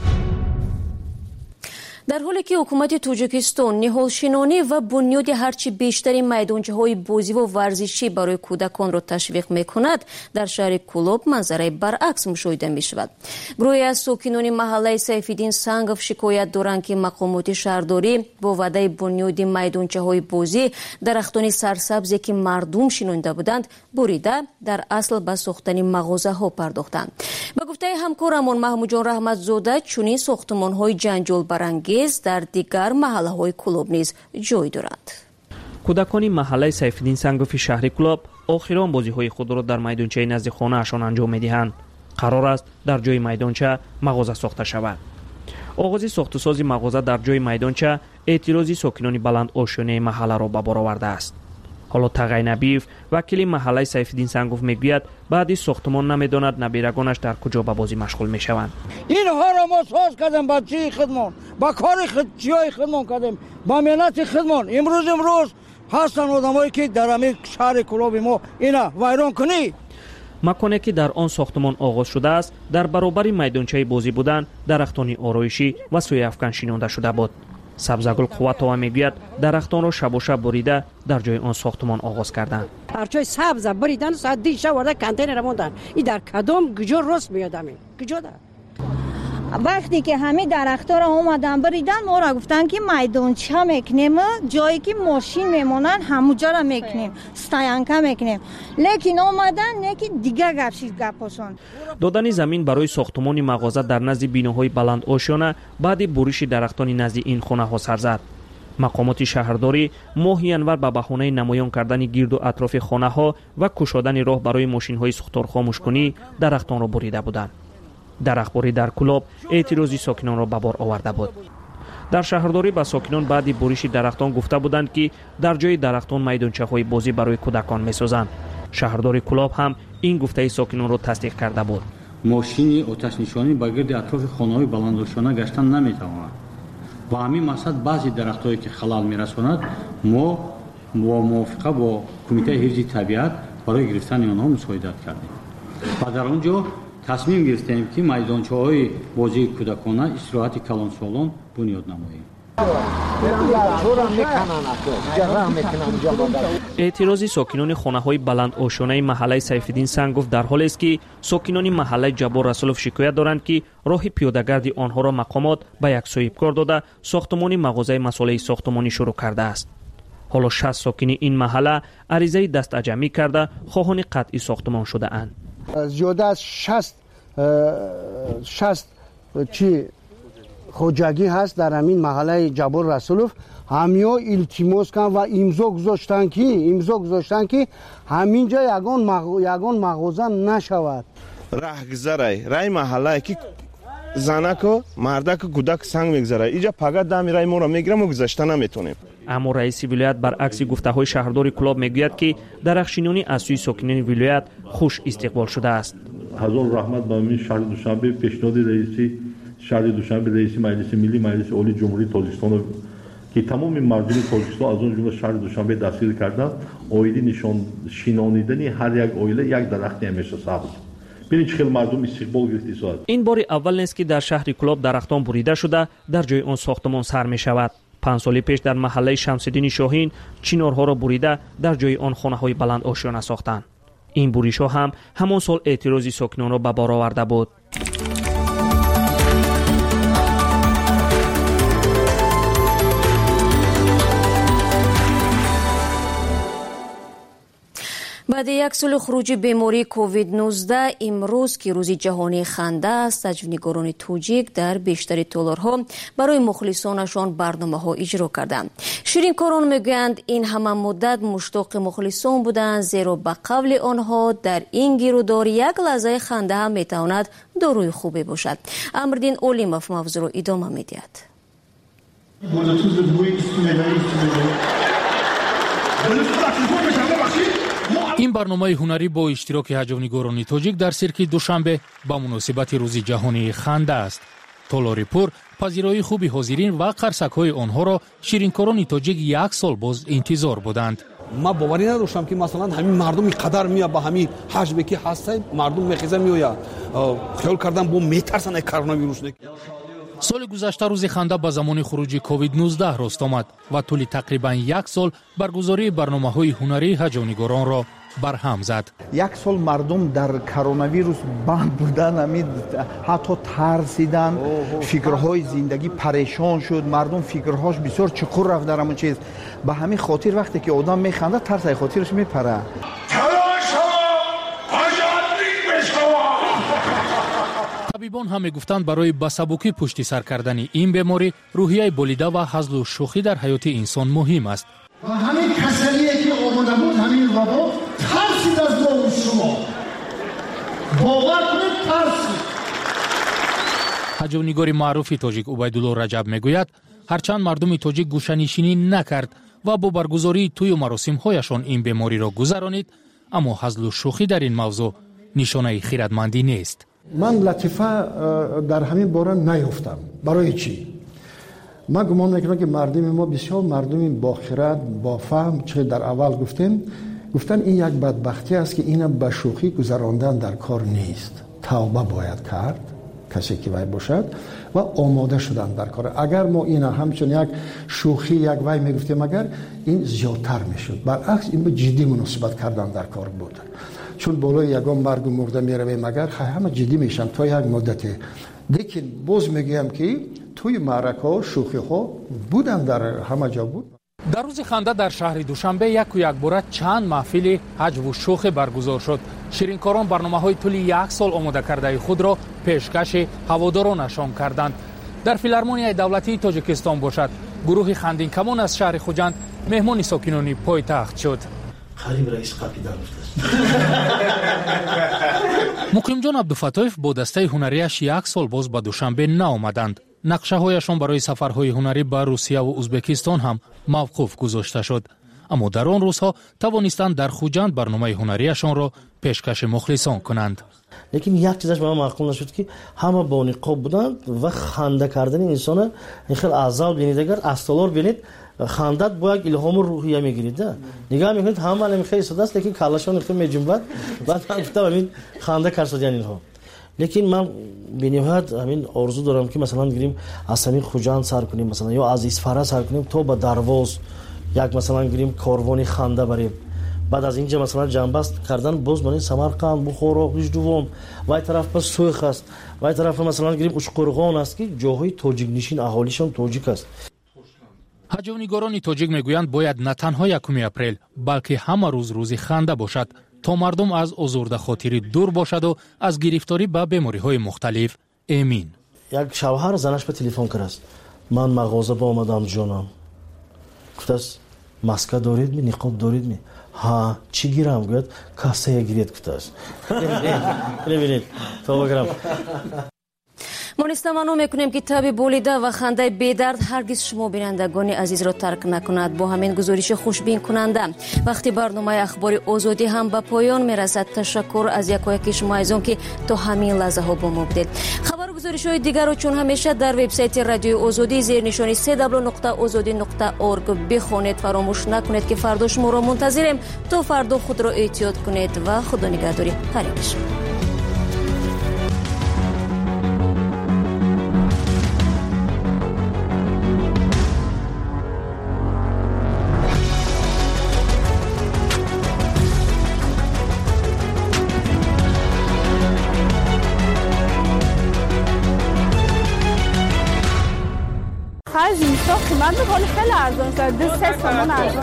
در حالی که حکومت تاجیکستان نهالشنانی و بنیاد هرچی بیشتری میدانچه‌های بازی و ورزشی برای کودکان را تشویق می‌کند، در شهر کلوب منظره برعکس مشاهده می‌شود. گروهی از ساکنان محله سیفالله سنگوف شکایت دارند که مقامات شهرداری با وعده بنیاد میدانچه‌های بازی درختان سرسبزی که مردم شنونده بودند بریده در اصل به ساختن مغازه‌ها پرداختند. به گفته همکارمان محمود جان رحمت زاده، چنین ساختمان‌های جنجال برانگیز در دیگر محله‌های کلوب نیز جای دارد. کودکان محله سیفالله سنگوف شهر کلوب آخران بازی‌های خود را در میدانچه نزد خانه‌شان انجام می‌دهند. قرار است در جای میدانچه مغازه ساخته شود. оғози сохтусози мағоза дар ҷои майдонча эътирози сокинони баланд ошёнаи маҳалларо ба бор оварда аст. ҳоло тағай набиев вакили маҳаллаи Сайфиддин Сангов мегӯяд баъди сохтмон намедонад набирагонаш дар куҷо ба бозӣ машғул мешаванд. инҳоро мо соз кардем ба чии хидмон, ба кори чиёи хидмон кардем, ба меҳнати хидмон. имрӯз имрӯз ҳастанд одамое ки дар ҳамин шаҳри Кӯлоби мо ина вайрон кунӣ. маконе ки дар он сохтмон оғоз шудааст дар баробари майдончаи бозӣ будан дарахтони ороишӣ ва сӯяфкан шинонда шуда буд. Сабзагул Қувватова мегӯяд дарахтонро шабошаб бурида дар ҷои он сохтмон оғоз карданд. арчои сабза буридан саат диша варда контейнер мондан. И дар кадом гуҷо рост меёдам. Гуҷо да. вақте ки ҳами дарахтора омадан буридан мора гуфтанд ки майдонча мекунем, ҷое ки мошин мемонанд ҳамуҷара мекунем, стоянка мекунем. лекин омадан не ки дигар гапши гапосон. додани замин барои сохтмони мағоза дар назди биноҳои баланд ошёна баъди буриши дарахтони назди ин хонаҳо сар зад. мақомоти шаҳрдорӣ моҳи январ ба баҳонаи намоён кардани гирду атрофи хонаҳо ва кушодани роҳ барои мошинҳои сухторхомӯшкунӣ дарахтонро бурида буданд. дарахтборӣ дар Кӯлоб эътирози сокинонро ба бор оварда буд. дар шаҳрдорӣ ба сокинон баъди буриши дарахтон гуфта буданд ки дар ҷои дарахтон майдончаҳои бозӣ барои кӯдакон месозанд. шаҳрдори Кӯлоб ҳам ин гуфтаи сокинонро тасдиқ карда буд. мошини оташнишонӣ ба гирди атрофи хонаҳои баландошона гаштан наметавонад. ба ҳамин мақсад баъзи дарахтҳое ки халал мерасонад мо бо мувофиқа бо кумитаи ҳифзи табиат барои гирифтани онҳо мусоидат кардем. ва дар он ҷо тасмим гирифтем ки майдончаҳои бозии кӯдакона истироҳати калонсолон бунёд намоем. эътирози сокинони хонаҳои баланд ошёнаи маҳаллаи Сайфиддин Сангов дар ҳолест ки сокинони маҳаллаи Ҷаббор Расулов шикоят доранд ки роҳи пиёдагарди онҳоро мақомот ба як соҳибкор дода сохтмони мағозаи масолаи сохтмонӣ шурӯъ кардааст. ҳоло шаст сокини ин маҳалла аризаи дастаҷамӣ карда хоҳони қатъи сохтмон шудаанд. زیاده از شصت شصت چی خوجگی هست در همین محله جبار رسولوف. همیا التماس کردن و امضا گذاشتن که امضا گذاشتن که همینجا یگان مغ... یگان مغازه نشود. راهگذرای رای محله کی زنکو مردک کودک سنگ میگذاره اینجا فقط دم رای ما رو میگیرم و گذاشته نمیتونیم. аммо раиси вилоят баръакси гуфтаҳои шаҳрдори Кӯлоб мегӯяд ки дарахшинонӣ аз сӯи сокинони вилоят хуш истиқбол шудааст. ҳазор раҳмат ба мин шаҳри Душанбе пешниҳоди раиси шаҳри Душанбе раиси маҷлиси миллӣ маҷлиси олии ҷумҳурии Тоҷикистон ки тамоми мардуми Тоҷикистон аз он ҷумла шаҳри Душанбе дастгир карда оиди нишоншинонидани ҳар як оила як дарахти ҳамеша сабз. бинед чӣ хел мардум истиқбол гирифти соат. ин бори аввал нест ки дар шаҳри Кӯлоб дарахтон бурида шуда дар ҷои он сохтмон сар мешавад. панҷ соли пеш дар маҳаллаи Шамсиддини Шоҳин чинорҳоро бурида дар ҷои он хонаҳои баланд ошёна сохтанд. ин буришҳо ҳам ҳамон сол эътирози сокинонро ба бор оварда буд. баъди як соли хуруҷи бемории ковид нуздаҳ имрӯз ки рӯзи ҷаҳонии ханда аст, саҷвнигорони тоҷик дар бештари толорҳо барои мухлисонашон барномаҳо иҷро карданд. ширинкорон мегӯянд ин ҳама муддат муштоқи мухлисон буданд, зеро ба қавли онҳо дар ин гирӯдор як лаҳзаи ханда ҳам метавонад доруи хубе бошад. Амрдин Олимов мавзӯъро идома медиҳад. ин барномаи ҳунарӣ бо иштироки ҳаҷвнигорони тоҷик дар сирки Душанбе ба муносибати рӯзи ҷаҳонии ханда аст. толори пур пазирои хуби ҳозирин ва қарсакҳои онҳоро ширинкорони тоҷик як сол боз интизор буданд. ма боварӣ надоштам ки масалан ҳамин мардуми қадар мея ба ҳамин ҳаҷме ки ҳастай мардум мехеза меоя хиёл кардан бо метарсане коронавирус. соли гузашта рӯзи ханда ба замони хуруҷи ковид нуздаҳ рост омад ва тӯли тақрибан як сол баргузории барномаҳои ҳунарии ҳаҷвнигоронро барҳам зад. як сол мардум дар коронавирус банд будан, ҳатто тарсидан, фикрҳои зиндагӣ парешон шуд, мардум фикрҳош бисёр чуқур рафт дар ҳамон чиз. ба ҳамин хотир вақте ки одам механда тарсай хотираш мепара. табибон ҳам мегуфтанд барои ба сабукӣ пушти сар кардани ин беморӣ рӯҳияи болида ва ҳазлу шӯхӣ дар ҳаёти инсон муҳим аст. و همین کسریه که آمده بود همین وبا ترسید از ما و شما باور کنید ترسید. ҳаҷвнигори маъруфи тоҷик убайдулло раҷаб мегӯяд ҳарчанд мардуми тоҷик гӯшанишинӣ накард ва бо баргузории тӯю маросимҳояшон ин бемориро гузаронид, аммо ҳазлу шӯхӣ дар ин мавзӯъ нишонаи хиратмандӣ нест. ман латифа дар ҳамин бора наёфтам. барои чӣ? ман гумон мекунам ки мардуми мо бисёр мардуми бохират, бофаҳм, чӣ дар аввал гуфтем, гуфтан ин як бадбахтӣ аст ки ина ба шӯхӣ гузарондан дар кор нест. тавба бояд кард касе ки вай бошад ва омода шудан дар кор. агар мо ина ҳамчун як шӯхӣ як вай мегуфтем, агар ин зиёдтар мешуд. баръакс ин ба ҷиддӣ муносибат кардан дар кор буд. чун болои ягон маргу мурда меравем, агар ҳама ҷиддӣ мешам то як муддате. лекин боз мегӯям ки توی معرک‌ها و شوخی‌ها بودن در همه جا بود. در روز خنده در شهر دوشنبه یک و یک باره چند محفل حجو و شوخی برگزار شد. شیرینکاران برنامه‌های طولی یک سال آماده کرده خود را پیشکش هوادارانشان کردند. در فیلارمونیای دولتی تاجیکستان باشد گروه خندین کمان از شهر خوجند مهمان ساکنان پایتخت شد. خریب رئیس قاپیدان مقیم جان عبدالفتاح با دسته هنریش یک سال باز به دوشنبه نآمدند. نقشه‌هایشان برای سفرهای هنری به روسیه و ازبکستان هم موقوف گذاشته شد. اما در آن روزها توانستند در خوجند برنامه هنریشان را پیشکش مخلصان کنند. لیکن یک چیزش به من معقول نشد که همه با نقاب بودند و خنده کردن انسان خیلی عذاب بینید. اگر استالار بینید خندت با یک الهام روحیه میگیرید. نگاه میکنید همه خیلی ساده است لیکن کلشان خیلی میجنبد. بعد من گفتم همین خنده کردن اینها. لیکن من بنیاد همین آرزو دارم که مثلا گیریم از همین خوجند سر کنیم، مثلا یا از اسفاره سر کنیم تا به درواز یک مثلا گیریم کاروانی خنده بریم. بعد از اینجا مثلا جنبست کردن باز برای سمرقند، بخارا، گوشتوان و این طرف پس سویخ است و این طرف مثلا گیریم اشقرغان است که جاهای تاجیک نشین اهالیشان تاجیک است. ҳаҷвнигорони тоҷик мегӯянд бояд на танҳо якуми апрел балки ҳама рӯз рӯзи ханда бошад то мардум аз озурдахотирӣ дур бошаду аз гирифторӣ ба бемориҳои мухталиф эмин. як шавҳар занаш ба телефон кардааст. ман мағоза ба омадам ҷонам. гуфтааст маска доридми, ниқоб доридми? ҳа, чӣ гирам? гӯяд кассая гиред гуфтааст. бинед то багирам. ما نستمانو میکنیم که تب بولیده و خنده بیدرد هرگز شما بینندگان عزیز را ترک نکند. با همین گزارش خوشبین کننده وقتی برنامه اخبار آزادی هم به پایان میرسد. تشکر از یکایک شما عزیزان که تا همین لحظه ها با ما بودید. خبر و گزارش های دیگر رو چون همیشه در وبسایت رادیو آزادی زیر نشانی سه دبلیو نقطه آزادی نقطه اورگ بخونید. فراموش نکنید که فردا شما را منتظریم. تا فردا خود را احتیاط کنید و خدا نگهداری. خیلی من به خیلی ارزان شد. دو سه سامان ارزان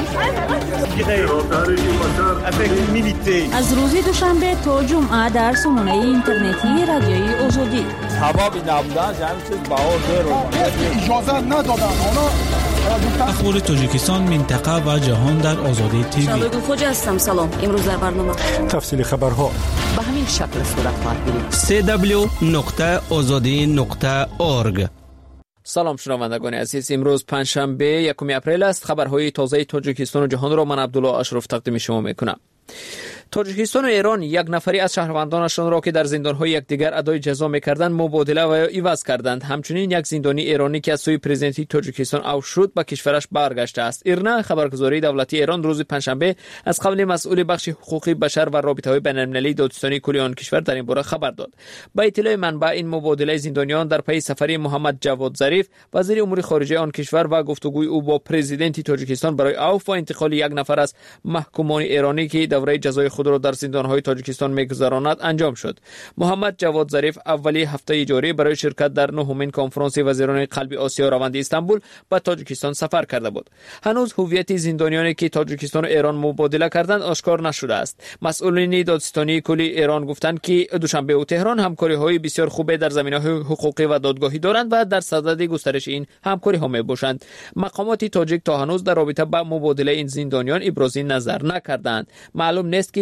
شد. از روز دوشنبه تا جمعه در سامانه اینترنتی رادیوی آزادی. حبابی نبودن جمعی چیز بهار دارو. اجازه ندادن. اخبار تاجیکستان، منطقه و جهان در آزادی تیوی. شبگون خوجه هستم. سلام. امروز در برنامه تفصیل خبرها به همین شکل صورت خواهد گرفت. سه دبلیو نقطه آزادی نقطه اورگ. سلام شنوندگان عزیز، امروز پنجشنبه یکم اپریل است. خبرهای تازه تاجیکستان و جهان را من عبدالله اشرف تقدیم شما میکنم. تاجیکستان و ایران یک نفری از شهروندانشان را که در زندان‌های یکدیگر ادای جزا می‌کردند مبادله و عوض کردند. همچنین یک زندانی ایرانی که از سوی پرزیدنتی تاجیکستان عفو شد به کشورش برگشته است. ایرنا خبرگزاری دولتی ایران روز پنجشنبه از قبل مسئول بخش حقوقی بشر و رابطه‌های بین‌المللی دادستانی کل آن کشور در این باره خبر داد. با اطلاع منبع این مبادله زندانیان در پی سفری محمد جواد ظریف وزیر امور خارجه آن کشور و گفتگوی او با پرزیدنتی تاجیکستان برای عفو و انتقال یک نفر از محکومان ایرانی که دوره جزای خود را در زندان‌های تاجیکستان می‌گذراند انجام شد. محمد جواد ظریف اولی هفته جاری برای شرکت در نهمین کنفرانس وزیران قلبی آسیا روند استانبول به تاجیکستان سفر کرده بود. هنوز هویت زندانیانی که تاجیکستان و ایران مبادله کردند آشکار نشده است. مسئولین دادستانی کلی ایران گفتند که دوشنبه و تهران همکاری‌های بسیار خوب در زمینه‌های حقوقی و دادگاهی دارند و در صدد گسترش این همکاری‌ها می‌باشند. مقامات تاجیک تا هنوز در رابطه با مبادله این زندانیان ابراز نظر نکردند. معلوم نیست که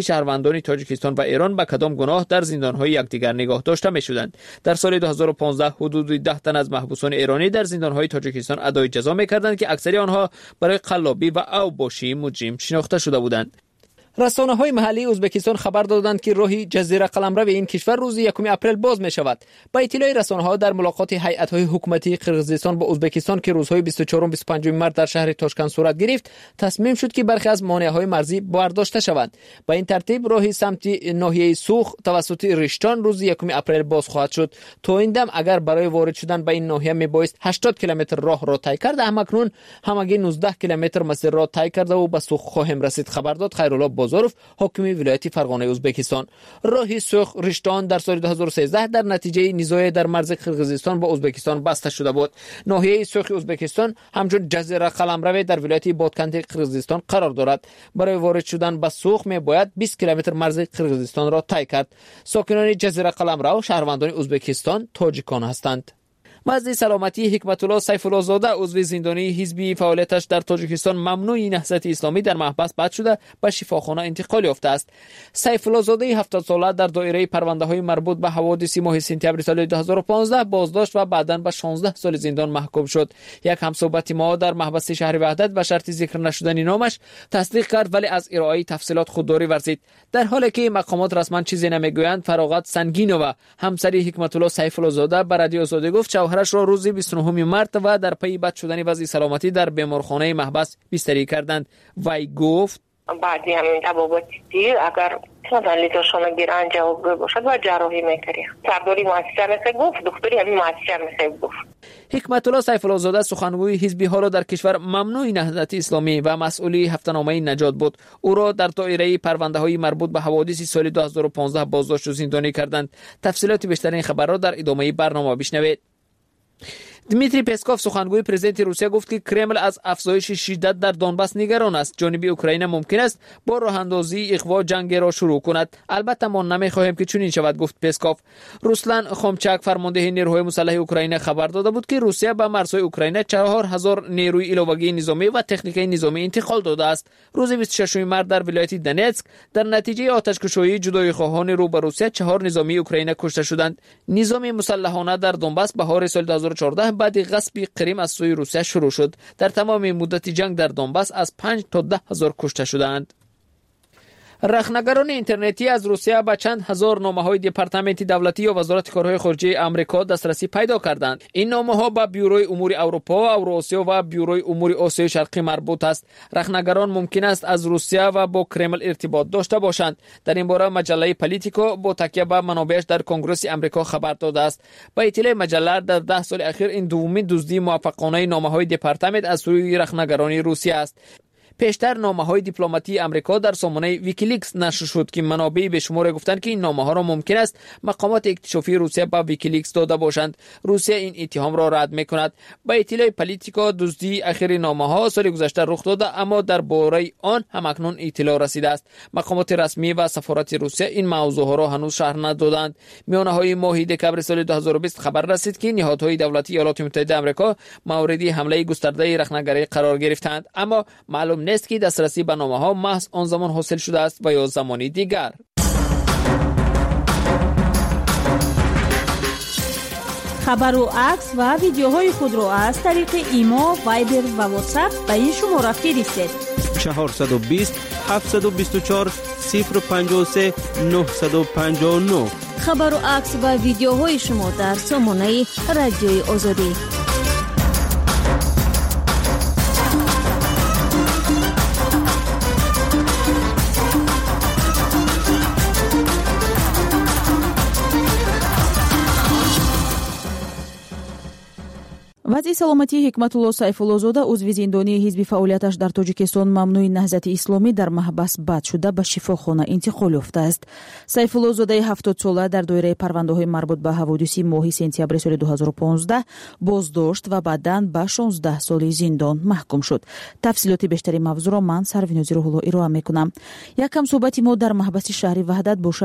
که شهروندان تاجیکستان و ایران به کدام گناه در زندان‌های یکدیگر نگاه داشته می‌شدند. در سال دو هزار و پانزده حدود ده تن از محبوسان ایرانی در زندان‌های تاجیکستان ادای جزا می‌کردند که اکثر آنها برای قلابی و اوباشی مجرم شناخته شده بودند. رسانه‌های محلی ازبکستان خبر دادند که راهی جزیره قلمرو این کشور روز یکم اپریل باز می‌شود. با اطلاع رسانه‌ها در ملاقات هیئت‌های حکومتی قرقیزستان با ازبکستان که روزهای بیست و چهارم و بیست و پنجم مارس در شهر تاشکند صورت گرفت، تصمیم شد که برخی از مانع‌های مرزی برداشته شوند. با این ترتیب راهی سمت ناحیه سوخ توسط رشتان روز یکم اپریل باز خواهد شد. تا این دم اگر برای وارد شدن به این ناحیه میبایست هشتاد کیلومتر راه را طی کرد، همکنون همگی نوزده کیلومتر مسیر را طی کرده و به سوخ خواهیم رسید. خبر داد خیرالله بازاروف، حاکم ولایت فرغانه ازبکستان. راه سوخ رشتان در سال دو هزار و سیزده در نتیجه نزاع در مرز قرقیزستان با ازبکستان بسته شده بود. ناحیه سوخ ازبکستان همچون جزیره قلمرو در ولایت بادکند قرقیزستان قرار دارد. برای وارد شدن به سوخ می باید بیست کیلومتر مرز قرقیزستان را طی کرد. ساکنان جزیره قلمرو شهروندان ازبکستان تاجیکان هستند. وزیر سلامتی حکمت الله سیف الله زاده عضو زندانی حزبی فعالیتش در تاجیکستان ممنوع نهضت اسلامی در محبس بند شده به شفاخانه انتقال یافته است. سیف الله زاده هفتاد ساله در دایره پرونده‌های مربوط به حوادث ماه سپتامبر سال دو هزار و پانزده بازداشت و بعداً به شانزده سال زندان محکوم شد. یک همصحبت ما در محبس شهر وحدت و شرط ذکر نشدن نامش تصدیق کرد، ولی از ارائه تفصیلات خودداری ورزید. در حالی که مقامات رسما چیزی نمیگویند، فراغت سنگینووا همسری حکمت الله سیف الله زاده به رادیو آزادی گفت شوهرش را روز بیست و نهم مارس و در پی بد شدن وضع سلامتی در بیمارخانه محبس بستری کردند. وی گفت بعدی همین تباباتی دیر اگر مثلا لیتوشون گیرن جواب باشد و جراحی میکنیم. سرداری مؤسسه میشه گفت، دکتری همین مؤسسه میشه گفت. حکمت الله سیف الله زاده سخنگوی حزبی ها را در کشور ممنوع نهضت اسلامی و مسئولی هفته‌نامه نجات بود. او را در دایره پرونده های مربوط به حوادث سال دو هزار و پانزده بازداشت و زندانی کردند. تفصیلات بیشتر این خبر را در ادامه برنامه بشنوید. دمیتری پسکوف سخنگوی پرزیدنت روسیه گفت که کرمل از افزایش شدت در دونباس نگران است. جانب اوکراین ممکن است با راه اندازی اقوا جنگ را شروع کند. البته ما نمیخواهیم که چنین شود، گفت پسکوف. روسلان خومچاک فرمانده نیروهای مسلح اوکراین خبر داده بود که روسیه به مرزهای اوکراین چهار هزار نیروی علاوگی نظامی و تکنیکی نظامی انتقال داده است. روز بیست و ششم مارس در ولایت دونتسک در نتیجه آتش‌کشی جدایی خواهان رو به روسیه چهار نظامی اوکراین کشته شدند. نظام مسلحانه در دونباس بهار سال دو هزار و چهارده بعد غصب کریم از سوی روسیه شروع شد. در تمام مدت جنگ در دونباس از پنج تا ده هزار کشته شدند. رخنگران اینترنتی از روسیه به چند هزار نامه‌های دپارتمنت دولتی و وزارت کارهای خارجه آمریکا دسترسی پیدا کردند. این نامه‌ها به بیوروی امور اروپا، اوراسیا و بیوروی امور آسیای شرقی مربوط است. رخنگران ممکن است از روسیه و با کرمل ارتباط داشته باشند. در این باره مجله پالیتیکو با تکیه به منابعش در کنگره آمریکا خبر داده است. با اطلاع مجله در ده سال اخیر این دومین دزدی موفقانه نامه‌های دپارتمنت از سوی رخنگران روسیه است. پیشتر نامه‌های دیپلماتی آمریکا در سامانه ویکیلیکس نشر شد که منابع به شمار گفتند که این نامه‌ها را ممکن است مقامات اکتشافی روسیه به ویکیلیکس داده باشند. روسیه این اتهام را رد می‌کند. با اطلاع پالیتیکا دزدی اخیر نامه‌ها سال گذشته رخ داده، اما درباره آن همکنون اطلاع رسیده است. مقامات رسمی و سفارت روسیه این موضوع را هنوز شرح ندادند. میانه‌های ماه دکمبر سال دو هزار و بیست خبر رسید که نهادهای دولتی ایالات متحده آمریکا مورد حمله گسترده رخنگری قرار گرفتند، اما معلوم نیست که دسترسی به نامه‌ها محض آن زمان حاصل شده است و یا زمانی دیگر. خبر و عکس و ویدیوهای خود را از طریق ایما، وایبر و واتساپ به این شماره فرستید. چهارصد و بیست هفتصد و بیست و چهار صفر پنجاه و سه نهصد و پنجاه و نه. خبر و عکس و ویدیوهای شما در سامانه رادیوی آزادی. вазъи саломатии ҳикматулло сайфуллозода узви зиндонии ҳизби фаъолияташ дар тоҷикистон мамнӯи наҳзати исломӣ дар маҳбас бад шуда ба шифохона интиқол ёфтааст. сайфуллозодаи ҳафтод сола дар доираи парвандаҳои марбут ба ҳаводиси моҳи сентябри соли ду ҳазору понздаҳ боздошт ва баъдан ба шонздаҳ соли зиндон маҳкум шуд. тафсилоти бештари мавзӯъро ман Сарвинози Рӯҳулло ироа мекунам. якам суҳбати мо дар маҳбаси шаҳри Ваҳдат бо шарти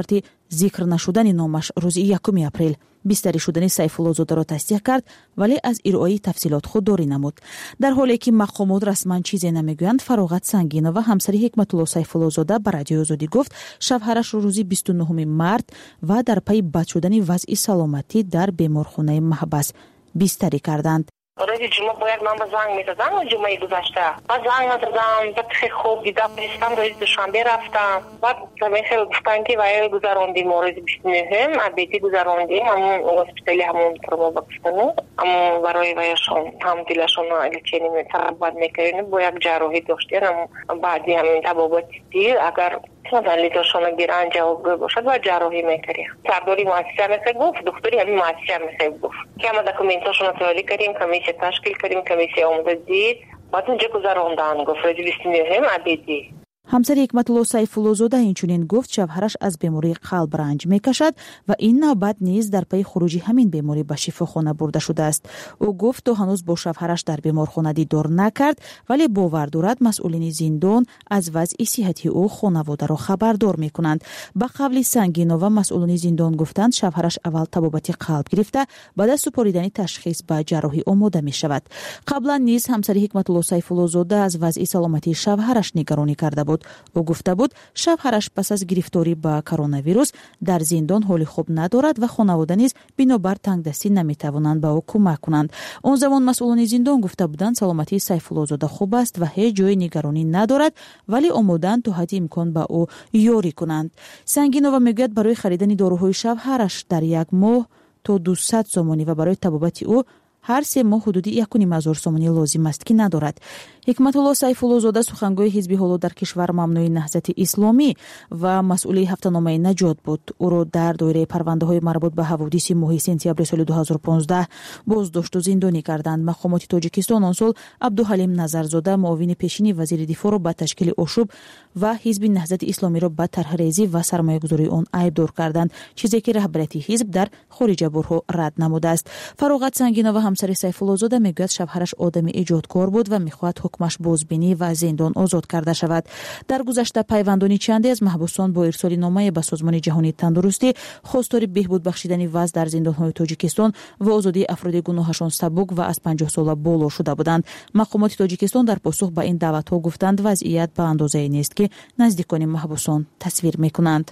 зикр нашудани номаш рӯзи якуми апрел бистарӣ шудани Сайфуллозодаро тасдиқ кард, вале аз ироаи тафсилот худдорӣ намуд. Дар ҳоле ки мақомот расман чизе намегӯянд, Фароғат Сангинова, ҳамсари Ҳикматулло Сайфуллозода, ба Радиои Озодӣ гуфт шавҳарашро рӯзи бисту нӯҳуми март ва дар пайи бад шудани вазъи саломатӣ дар беморхонаи маҳбас бистарӣ карданд. روز جمعه باید من به زنگ می‌زدم و جمعه گذشته و زنگ نزدم بعد خیلی خوب دیدم رسیدم روز دوشنبه رفتم بعد همین خیلی گفتن که وای گذراندیم روز بیست و نهم ابدی گذراندیم همون هسپتالی همون ترما بکشتنو اما برای وایشون هم دلشون لچینی میتربت میکنیم با یک جراحی داشتیم بعدی همین تبابتی دیر اگر لیتاشون گیرن جواب باشد و جراحی میکنیم سرداری مؤسسه مثل گفت دکتری همین مؤسسه مثل گفت که ما دکومنتاشون توالی کردیم کمیسیه تشکیل کردیم کمیسیه آموزش دید بعد اونجا گذراندن گفت روز بیست و نهم ابدی ҳамсари Ҳикматулло Сайфуллозода инчунин гуфт шавҳараш аз бемории қалб ранҷ мекашад ва ин навбат низ дар пайи хуруҷи ҳамин беморӣ ба шифохона бурда шудааст. ӯ гуфт то ҳанӯз бо шавҳараш дар беморхона дидор накард, вале бовар дорад масъулини зиндон аз вазъи сиҳати ӯ хонаводаро хабардор мекунанд. Ба қавли Сангинова, масъулини зиндон гуфтанд шавҳараш аввал табобати қалб гирифта, баъд аз супоридани ташхис ба ҷарроҳӣ омода мешавад. қаблан низ ҳамсари Ҳикматулло Сайфуллозода аз вазъи саломатии шавҳараш нигаронӣ карда буд. ӯ гуфта буд шавҳараш пас аз гирифторӣ ба коронавирус дар зиндон ҳоли хуб надорад ва хонавода низ бинобар тангдастӣ наметавонанд ба ӯ кӯмак кунанд. он замон масъулини зиндон гуфта буданд саломатии Сайфуллозода хуб аст ва ҳеҷ ҷои нигаронӣ надорад, вале омодаанд то ҳадди имкон ба ӯ ёрӣ кунанд. Сангинова мегӯяд барои харидани дороҳои шавҳараш дар як моҳ то дусад сомонӣ ва барои табобати ӯ ҳар се моҳ ҳудуди якуним ҳазор сомонӣ лозим аст ки надорад. Ҳикматулло Сайфуллозода сухангои ҳизби ҳоло дар кишвар мамнӯи наҳзати исломӣ ва масъули ҳафтаномаи наҷот буд. ӯро дар доираи парвандаҳои марбут ба ҳаводиси моҳи сентябри соли ду ҳазору понздаҳ боздошту зиндонӣ карданд. Мақомоти Тоҷикистон он сол Абдуҳалим Назарзода, муовини пешини вазири дифоъро ба ташкили ошӯб ва ҳизби наҳзати исломиро ба тарҳрезӣ ва сармоягузории он айбдор карданд, чизе ки раҳбарияти ҳизб дар хориҷабурҳо рад намудааст. Фароғат Сангинова, ҳамсари Сайфуллозода, мегӯяд шавҳараш одами иҷодкор буд ва мехоҳад ҳукмаш бозбинӣ ва зиндон озод карда шавад. Дар гузашта пайвандони чанде аз маҳбусон бо ирсоли номае ба Созмони ҷаҳонии тандурустӣ хостори беҳбуд бахшидани вазъ дар зиндонҳои Тоҷикистон ва озодии афроди гуноҳашон сабук ва аз панҷоҳ сола боло шуда буданд. Мақомоти Тоҷикистон дар посух ба ин даъватҳо гуфтанд вазъият ба андозае нест ки наздикони маҳбусон тасвир мекунанд.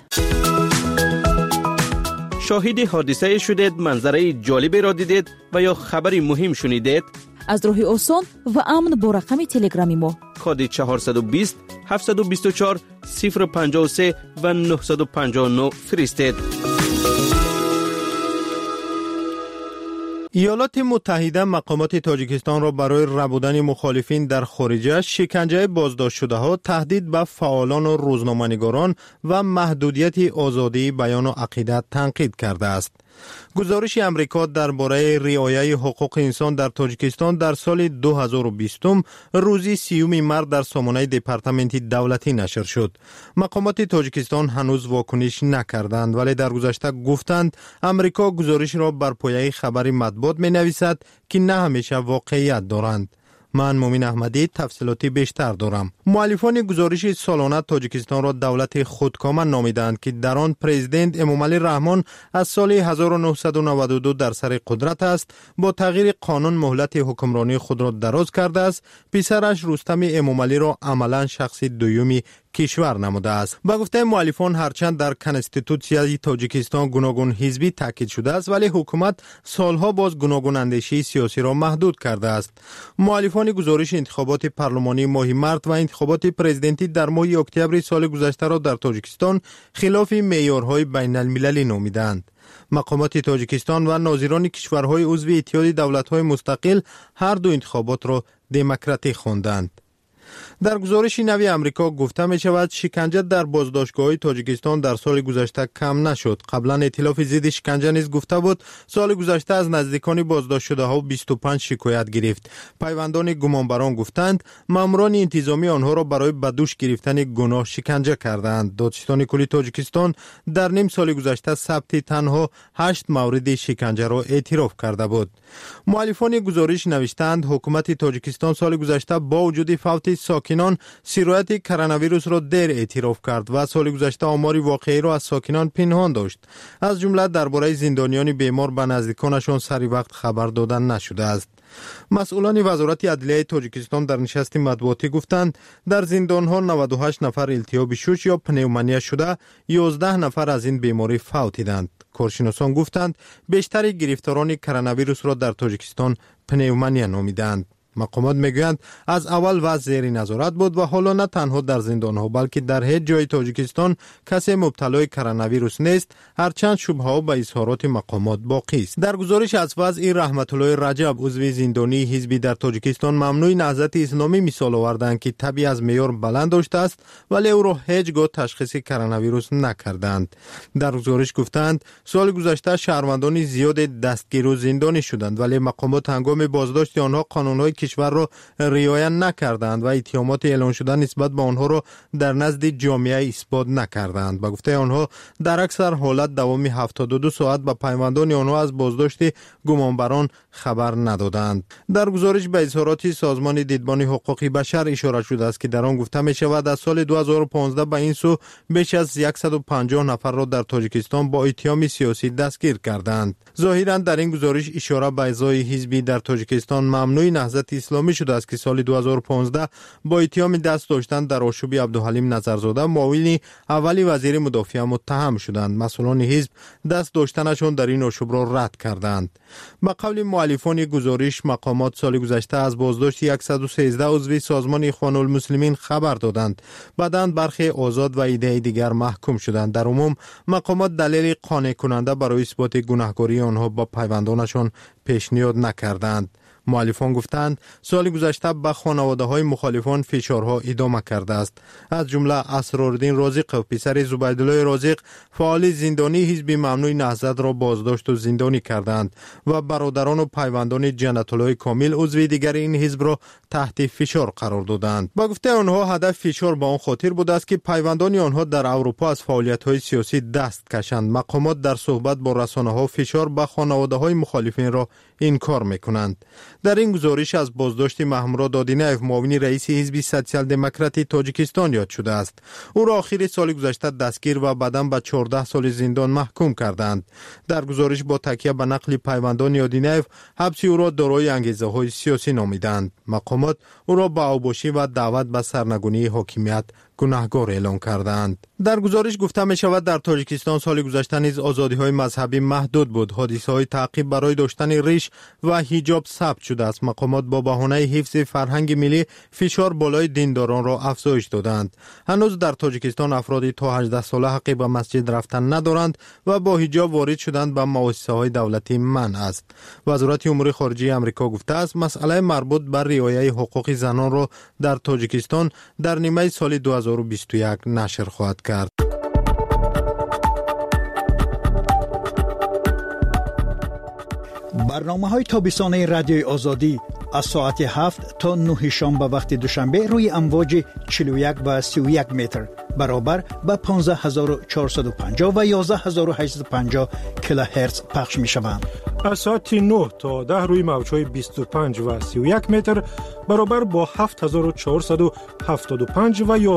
شاهد حادثه شدید، منظره جالبی را دیدید و یا خبری مهم شنیدید؟ از راه آسان و امن با رقم تلگرامی ما کد چهارصد و بیست هفتصد و بیست و چهار صفر پنجاه و سه و نهصد و پنجاه و نه فرستید. ایالات متحده مقامات تاجیکستان را برای ربودن مخالفین در خارجه، شکنجه بازداشت شده ها، تهدید به فعالان و روزنامه‌نگاران و محدودیت آزادی بیان و عقیدت تنقید کرده است. گزارش امریکا درباره رعایت حقوق انسان در تاجیکستان در سال دو هزار و بیست روز سیوم مارس در سامانه دپارتمنت دولتی نشر شد. مقامات تاجیکستان هنوز واکنش نکردند، ولی در گذشته گفتند امریکا گزارش را بر پایه خبر مطبوعات می نویسد که نه همیشه واقعیت دارند. من مومن احمدی تفصیلاتی بیشتر دارم. مؤلفان گزارش سالانه تاجیکستان را دولت خودکامه نامیدند که در آن پرزیدنت امامعلی رحمان از سال هزار و نهصد و نود و دو در سر قدرت است. با تغییر قانون مهلت حکمرانی خود را دراز کرده است. پسرش رستم امامعلی را عملا شخص دومی کشور نموده است. با گفته مؤلفان هرچند در کنستیتوسیای تاجیکستان گوناگون حزبی تاکید شده است، ولی حکومت سالها باز گوناگون اندیشه سیاسی را محدود کرده است. مؤلفان گزارش انتخابات پارلمانی ماه مارس و انتخابات پرزیدنتی در ماه اکتبر سال گذشته را در تاجیکستان خلاف معیارهای بین المللی نامیدند. مقامات تاجیکستان و ناظران کشورهای عضو اتحاد دولت‌های مستقل هر دو انتخابات را دموکراتیک خواندند. در گزارش نوی امریکا گفته می شود شکنجه در بازداشتگاه تاجیکستان در سال گذشته کم نشد. قبلا ائتلاف ضد شکنجه نیز گفته بود سال گذشته از نزدیکان بازداشت شده ها بیست و پنج شکایت گرفت. پیوندان گمانبران گفتند ماموران انتظامی آنها را برای به دوش گرفتن گناه شکنجه کردند. دادستان کلی تاجیکستان در نیم سال گذشته ثبت تنها هشت مورد شکنجه را اعتراف کرده بود. مؤلفان گزارش نوشتند حکومت تاجیکستان سال گذشته با وجود فوت ساکنان سیرایت کرونا ویروس را دیر اعتراف کرد و سال گذشته آمار واقعی را از ساکنان پنهان داشت. از جمله درباره زندانیان بیمار به نزدیکانشان سری وقت خبر دادن نشده است. مسئولان وزارت عدلیه تاجیکستان در نشست مطبوعاتی گفتند در زندانها نود و هشت نفر التهاب شش یا پنومونیا شده، یازده نفر از این بیماری فوت دیدند. کارشناسان گفتند بیشتر گرفتاران کرونا ویروس را در تاجیکستان پنومونیا نامیدند. مقامات میگویند از اول وضع زیر نظارت بود و حالا نه تنها در زندانها بلکه در هیچ جای تاجیکستان کسی مبتلای کرونا ویروس نیست، هرچند شبهه به اظهارات مقامات باقی است. در گزارش از وضع رحمت الله رجب عضو زندانی حزبی در تاجیکستان ممنوع نهضت اسلامی مثال آوردند که طبی از معیار بلند داشته است ولی او را هیچگاه تشخیص کرونا ویروس نکردند. در گزارش گفتند سال گذشته شهروندان زیاد دستگیر و زندانی شدند ولی مقامات هنگام بازداشت آنها قانونهای کشور را رعایت نکردند و اتهامات اعلان شده نسبت به آنها را در نزد جامعه اثبات نکردند. به گفته آنها در اکثر حالت دوام هفتاد و دو ساعت به پیوندان آنها از بازداشت گمانبران خبر ندادند. در گزارش به اظهارات سازمان دیدبان حقوق بشر اشاره شده است که در آن گفته می شود از سال دو هزار و پانزده به این سو بیش از صد و پنجاه نفر را در تاجیکستان با اتهام سیاسی دستگیر کردند. ظاهرا در این گزارش اشاره به اعضای حزبی در تاجیکستان ممنوع نهضت اسلامی شده است که سال دو هزار و پانزده با اتهام دست داشتن در آشوب عبدالحلیم نظرزاده معاون اولی وزیر مدافع متهم شدند. مسئولان حزب دست داشتنشان در این آشوب را رد کردند. به قول مؤلفان گزارش مقامات سال گذشته از بازداشت صد و سیزده عضو سازمان اخوان المسلمین خبر دادند. بعداً برخی آزاد و ایده دیگر محکوم شدند. در عموم مقامات دلیل قانع کننده برای اثبات گناهکاری آنها با پیوندانشان پیشنهاد نکردند. مؤلفان گفتند سال گذشته به خانواده های مخالفان فشارها ادامه کرده است. از جمله اسرارالدین رازق و پسر زبیدالله رازق فعال زندانی حزب ممنوع نهضت را بازداشت و زندانی کردند و برادران و پیوندان جنت الله کامل عضو دیگر این حزب را تحت فشار قرار دادند. با گفته آنها هدف فشار به آن خاطر بوده است که پیوندان آنها در اروپا از فعالیت های سیاسی دست کشند. مقامات در صحبت با رسانه ها فشار به خانواده های مخالفین را انکار میکنند. در این گزارش از بازداشت محمود دادینیف معاون رئیس حزب سوسیال دموکراتی تاجیکستان یاد شده است. او را آخر سال گذشته دستگیر و بعداً به چهارده سال زندان محکوم کردند. در گزارش با تکیه به نقل پیوندان دادینیف حبس او را دارای انگیزه های سیاسی نامیدند. مقامات او را به اوباشی و دعوت به سرنگونی حاکمیت گناهکار اعلام کردند. در گزارش گفته می شود در تاجیکستان سال گذشته نیز آزادی های مذهبی محدود بود. حادثه های تعقیب برای داشتن ریش و حجاب ثبت شده است. مقامات با بهانه حفظ فرهنگ ملی فشار بالای دینداران را افزایش دادند. هنوز در تاجیکستان افرادی تا هجده ساله حق به مسجد رفتن ندارند و با حجاب وارد شدن به مؤسسه های دولتی منع است. وزارت امور خارجه آمریکا گفته است مسئله مربوط به رعایت حقوق زنان را در تاجیکستان در نیمه سال دو هزار و بیست و یک نشر خواهد کرد. برنامه‌های تابستانه رادیوی آزادی از ساعت هفت تا نه شام به وقت دوشنبه روی امواج چهل و یک و سی و یک متر برابر به پانزده هزار و چهارصد و پنجاه و یازده هزار و هشتصد و پنجاه کیلوهرتز پخش می شوند. از ساعت نه تا ده روی موج‌های بیست و پنج و سی و یک متر برابر با هفت هزار و چهارصد و هفتاد و پنج و